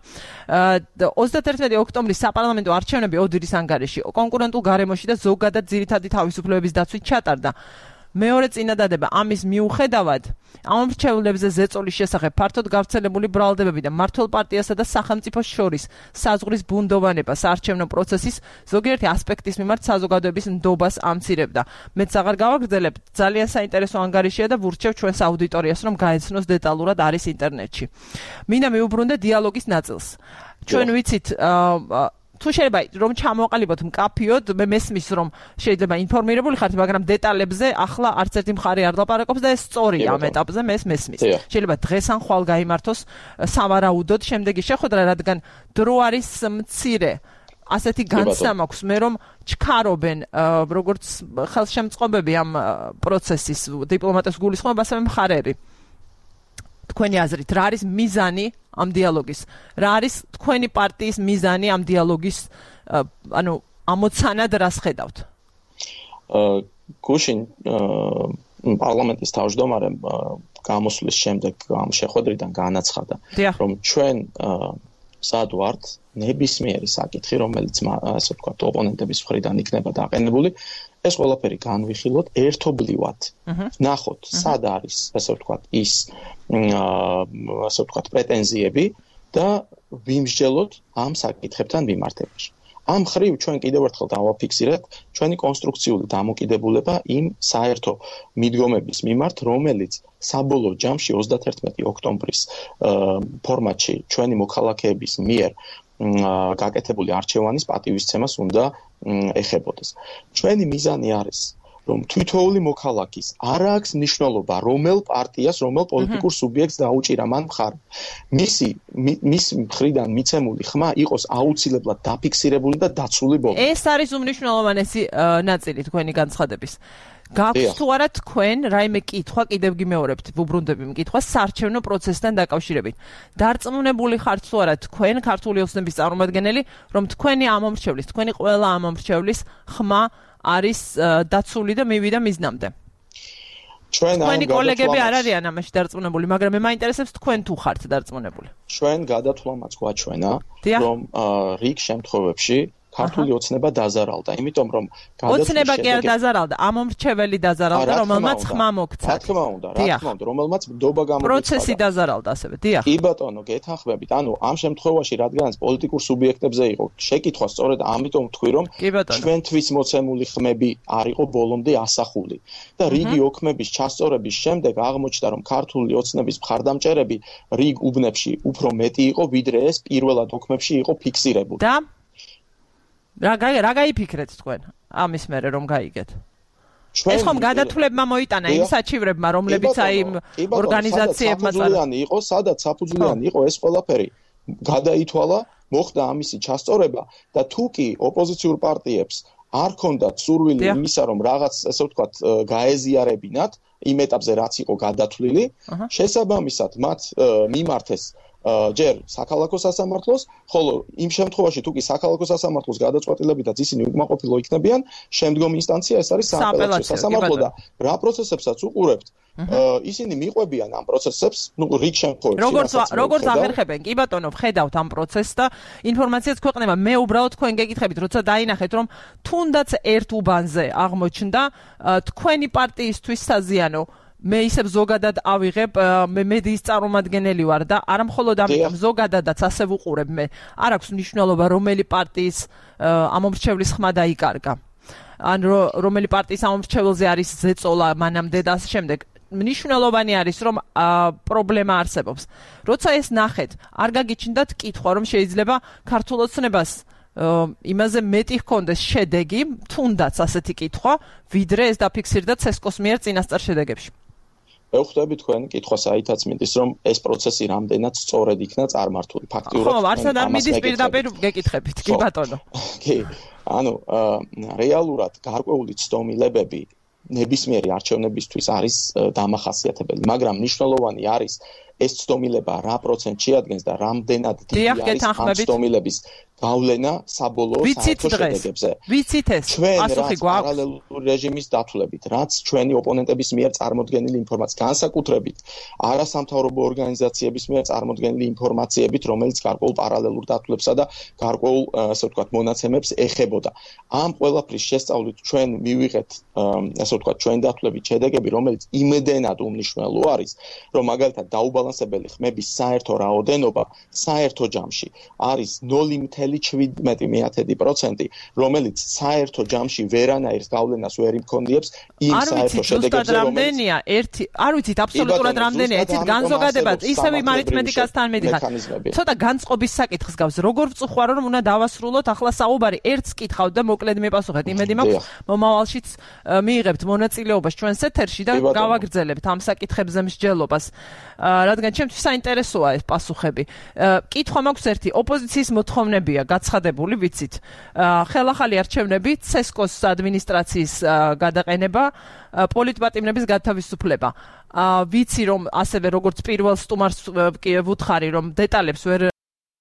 Speaker 1: ოცდაათი ოქტომბრის საპარლამენტო არჩევნები ოდირის ანგარიში კონკურენტულ გარემოში და ზოგადად ძირითადი თავისუფლებების დაცვით ჩატარდა. მეორე წინადადება ამის მიუხედავად ამომრჩევლებზე ზეწოლის შესახებ ფართოდ გავრცელებული ბრალდებები და მმართველ პარტიასა და სახელმწიფოს შორის საზღვრის ბუნდოვანება საარჩევნო პროცესის ზოგიერთი ასპექტის მიმართ საზოგადოების ნდობას ამცირებდა. მეც აღარ გავაგრძელებ, ძალიან საინტერესო ანგარიშია და ვურჩევ ჩვენს აუდიტორიას, რომ გაეცნოს დეტალურად არის ინტერნეტში. მინდა მიუბრუნდე დიალოგის ნაწილს. ჩვენ ვიცით თუ შეიძლება რომ ჩამოყალიბოთ მკაფიოდ, მე მესმის რომ შეიძლება ინფორმირებული ხართ, მაგრამ დეტალებზე ახლა არც ერთი მხარე არ ლაპარაკობს და ეს სწორია ამ ეტაპზე, მე ეს მესმის. შეიძლება დღეს ან ხვალ გაიმართოს სავარაუდოდ შემდეგი შეხვედრა, რადგან დრო არის მცირე. ასეთი განცდა მაქვს მე რომ ჩქარობენ როგორც ხელშემწყობები ამ პროცესის დიპლომატებს გულისხმობ ასევე მხარეები. თქვენი აზრით რა არის მიზანი ამ დიალოგის? რა არის თქვენი პარტიის მიზანი ამ დიალოგის ანუ ამოცანად რას ხედავთ?
Speaker 3: გუშინ პარლამენტის თავმჯდომარემ გამოსვლის შემდეგ ამ შეხვედრიდან განაცხადა რომ ჩვენ სად ვართ ნებისმიერი საკითხი რომელიც ასე ვთქვათ ოპონენტების მხრიდან იქნება დაყენებული ეს ყველაფერი განვიხილოთ ერთობლივად ნახოთ სად არის ასე ვთქვათ ის ასე ვთქვათ პრეტენზიები და ვიმსჯელოთ ამ საკითხებთან მიმართებაში ამ ხრივ ჩვენ კიდევ ერთხელ დავაფიქსირეთ ჩვენი კონსტრუქციული დამოკიდებულება იმ საერთო მიდგომების მიმართ რომელიც საბოლოო ჯამში ოცდაათერთმეტი ოქტომბრის ფორმატში ჩვენი მოქალაქეების მიერ გაკეთებული არჩევანის პატივისცემას უნდა ეხებოდეს. ჩვენი მიზანი არის რომ თითოეული მოქალაქის არ აქვს მნიშვნელობა რომელ პარტიას, რომელ პოლიტიკურ სუბიექტს დაუჭირა მან მხარი. მისი მის მხრიდან მიცემული ხმა იყოს აუცილებლად დაფიქსირებული და დაცული ბოლომდე.
Speaker 1: ეს არის უმნიშვნელოვანესი ნაწილი თქვენი განცხადების. გაქვთ თუ არა თქვენ რაიმე კითხვა კიდევ გიმეორებთ ვუბრუნდები მკითხვა საარჩევნო პროცესთან დაკავშირებით. დარწმუნებული ხართ თუ არა თქვენ ქართული ოცნების წარმომადგენელი რომ თქვენი ამომრჩევლის, თქვენი ყველა ამომრჩევლის ხმა არის დაცული და მივიდა მიზნამდე. თქვენი კოლეგები არ არიან ამაში დარწმუნებული, მაგრამ მე მაინტერესებს თქვენ თუ ხართ დარწმუნებული.
Speaker 3: ჩვენ გადათვლამაც გვაჩვენა რომ რიგ შემთხვევებში ქართული ოცნება დაზარალდა, იმიტომ რომ
Speaker 1: ოცნება კი არ დაზარალდა, ამომრჩეველი დაზარალდა, რომელმაც ხმა მოგცა.
Speaker 3: რა თქმა უნდა, რა თქმა უნდა, რომელმაც ნდობა გამოგეცადა.
Speaker 1: პროცესი დაზარალდა ასევე, დიახ.
Speaker 3: კი ბატონო, გეთანხმებით, ანუ ამ შემთხვევაში რადგანაც პოლიტიკურ სუბიექტებზე იყო შეკითხვა, სწორედ ამიტომ ვთქვი, რომ ჩვენთვის მოცემული ხმები არ იყო ბოლომდე ასახული. და რიგი ოქმების ჩასწორების შემდეგ აღმოჩნდა, რომ ქართული ოცნების მხარდამჭერები რიგ უბნებში უფრო მეტი იყო, ვიდრე ეს პირველად ოქმებში იყო ფიქსირებული.
Speaker 1: და რა რა გაიფიქრეთ თქვენ ამის მერე რომ გაიგეთ? ეს ხომ გადათვლებმა მოიტანა იმ საჩივრებმა, რომლებიც აი ორგანიზაციებმა
Speaker 3: წარუდგინე იყო, სადაც საფუძვლიანი იყო ეს ყველაფერი. გადაითვალა, მოხდა ამისი ჩასწორება და თუ კი ოპოზიციურ პარტიებს არ ქონდათ სურვილი იმისა, რომ რაღაც ესე ვთქვათ გაეზიარებინათ იმ ეტაპზე რაც იყო გადათვლილი, შესაბამისად მათ მიმართეს ჯერ საქალაქო სასამართლოს, ხოლო იმ შემთხვევაში თუ კი საქალაქო სასამართლოს გადაწყვეტილებითაც ისინი უკმაყოფილო იქნებიან, შემდგომი ინსტანცია ეს არის სააპელაციო სასამართლო და რა პროცესებსაც უყურებთ, ისინი მიყვებიან ამ პროცესებს, ну, რიგ შემთხვევებში.
Speaker 1: როგორც როგორც აღერხებენ, კი ბატონო, ხედავთ ამ პროცესს და ინფორმაციაც ქვეყნება. მე უბრალოდ თქვენ გეკითხებით, როცა დაინახეთ, რომ თუნდაც ერთ უბანზე აღმოჩნდა თქვენი პარტიისთვის საზიანო მე ისევ ზოგადად ავიღებ, მე მედიის წარმომადგენელი ვარ და არა მხოლოდ ამიტომ ზოგადადაც ასე ვუყურებ მე. არ აქვს მნიშვნელობა რომელი პარტიის ამომრჩევლის ხმა დაიკარგა. ან რომელი პარტიის ამომრჩეველზე არის ზეწოლა მანამდე და ასე შემდეგ. მნიშვნელოვანი არის რომ პრობლემა არსებობს. როცა ეს ნახეთ, არ გაგიჩნდათ კითხვა რომ შეიძლება ქართულ ოცნებას იმაზე მეტი ჰქონდეს შედეგი, თუნდაც ასეთი კითხვა, ვიდრე ეს დაფიქსირდა ცესკოს მიერ წინასწარ შედეგებში.
Speaker 3: მე ვხვდები თქვენ კითხვას აითაც მინდის რომ ეს პროცესი რამდენად სწორედ იქნა წარმართული ფაქტიურად.
Speaker 1: ხო, არსად არ მიდის პირდაპირ გეკითხებით, კი ბატონო.
Speaker 3: კი, ანუ რეალურად გარკვეული ცდომილებები ნებისმიერი არჩევნებისთვის არის დამახასიათებელი, მაგრამ მნიშვნელოვანი არის ეს ცდომილება რა პროცენტს შეადგენს და რამდენად დიდი არის ამ ცდომილების გავლენა საბოლოო საერთო შედეგებზე.
Speaker 1: ვიცით ეს, პასუხი გვაქვს
Speaker 3: პარალელური რეჟიმის დათვლებით, რაც ჩვენი ოპონენტების მიერ წარმოდგენილი ინფორმაცია, განსაკუთრებით არასამთავრობო ორგანიზაციების მიერ წარმოდგენილი ინფორმაციებით, რომელიც გარკვეულ პარალელურ დათვლებსა და გარკვეულ, ასე ვთქვათ, მონაცემებს ეხებოდა. ამ ყველაფრის შესწავლით ჩვენ მივიღეთ, ასე ვთქვათ, ჩვენ დათვლებით შედეგები, რომელიც იმდენად უმნიშვნელო არის, რომ მაგალითად დაუბალანსებელი ხმების საერთო რაოდენობა საერთო ჯამში არის ნული ათეული შვიდმეტი პროცენტი, რომელიც საერთო ჯამში ვერანაირ გავლენას ვერ იმქონიებს იმ საერთო შედეგებზე,
Speaker 1: რამდენია ერთი, არ ვიცით აბსოლუტურად რამდენია, იცით განზოგადება, ისევ იმ არითმეტიკასთან მედიხარ. ცოტა განწყობის საკითხს გავს, როგორ ვწუხარო რომ უნდა დავასრულოთ ახლა საუბარი, ერთს კითხავთ და მოკლედ მიპასუხეთ. იმედი მაქვს მომავალშიც მიიღებთ მონაწილეობას ჩვენს ეთერში და გავაგრძელებთ ამ საკითხებზე მსჯელობას. რადგან ჩემთვის საინტერესოა ეს პასუხები. კითხვა მაქვს ერთი, ოპოზიციის მოთხოვნებია გაცხადებული, ვიცით. ხელახალი არჩევნები, ცესკოს ადმინისტრაციის გადაყენება, პოლიტპატიმრების გათავისუფლება. ვიცი რომ ასევე როგორც პირველ სტუმარს ვუთხარი რომ დეტალებს ვერ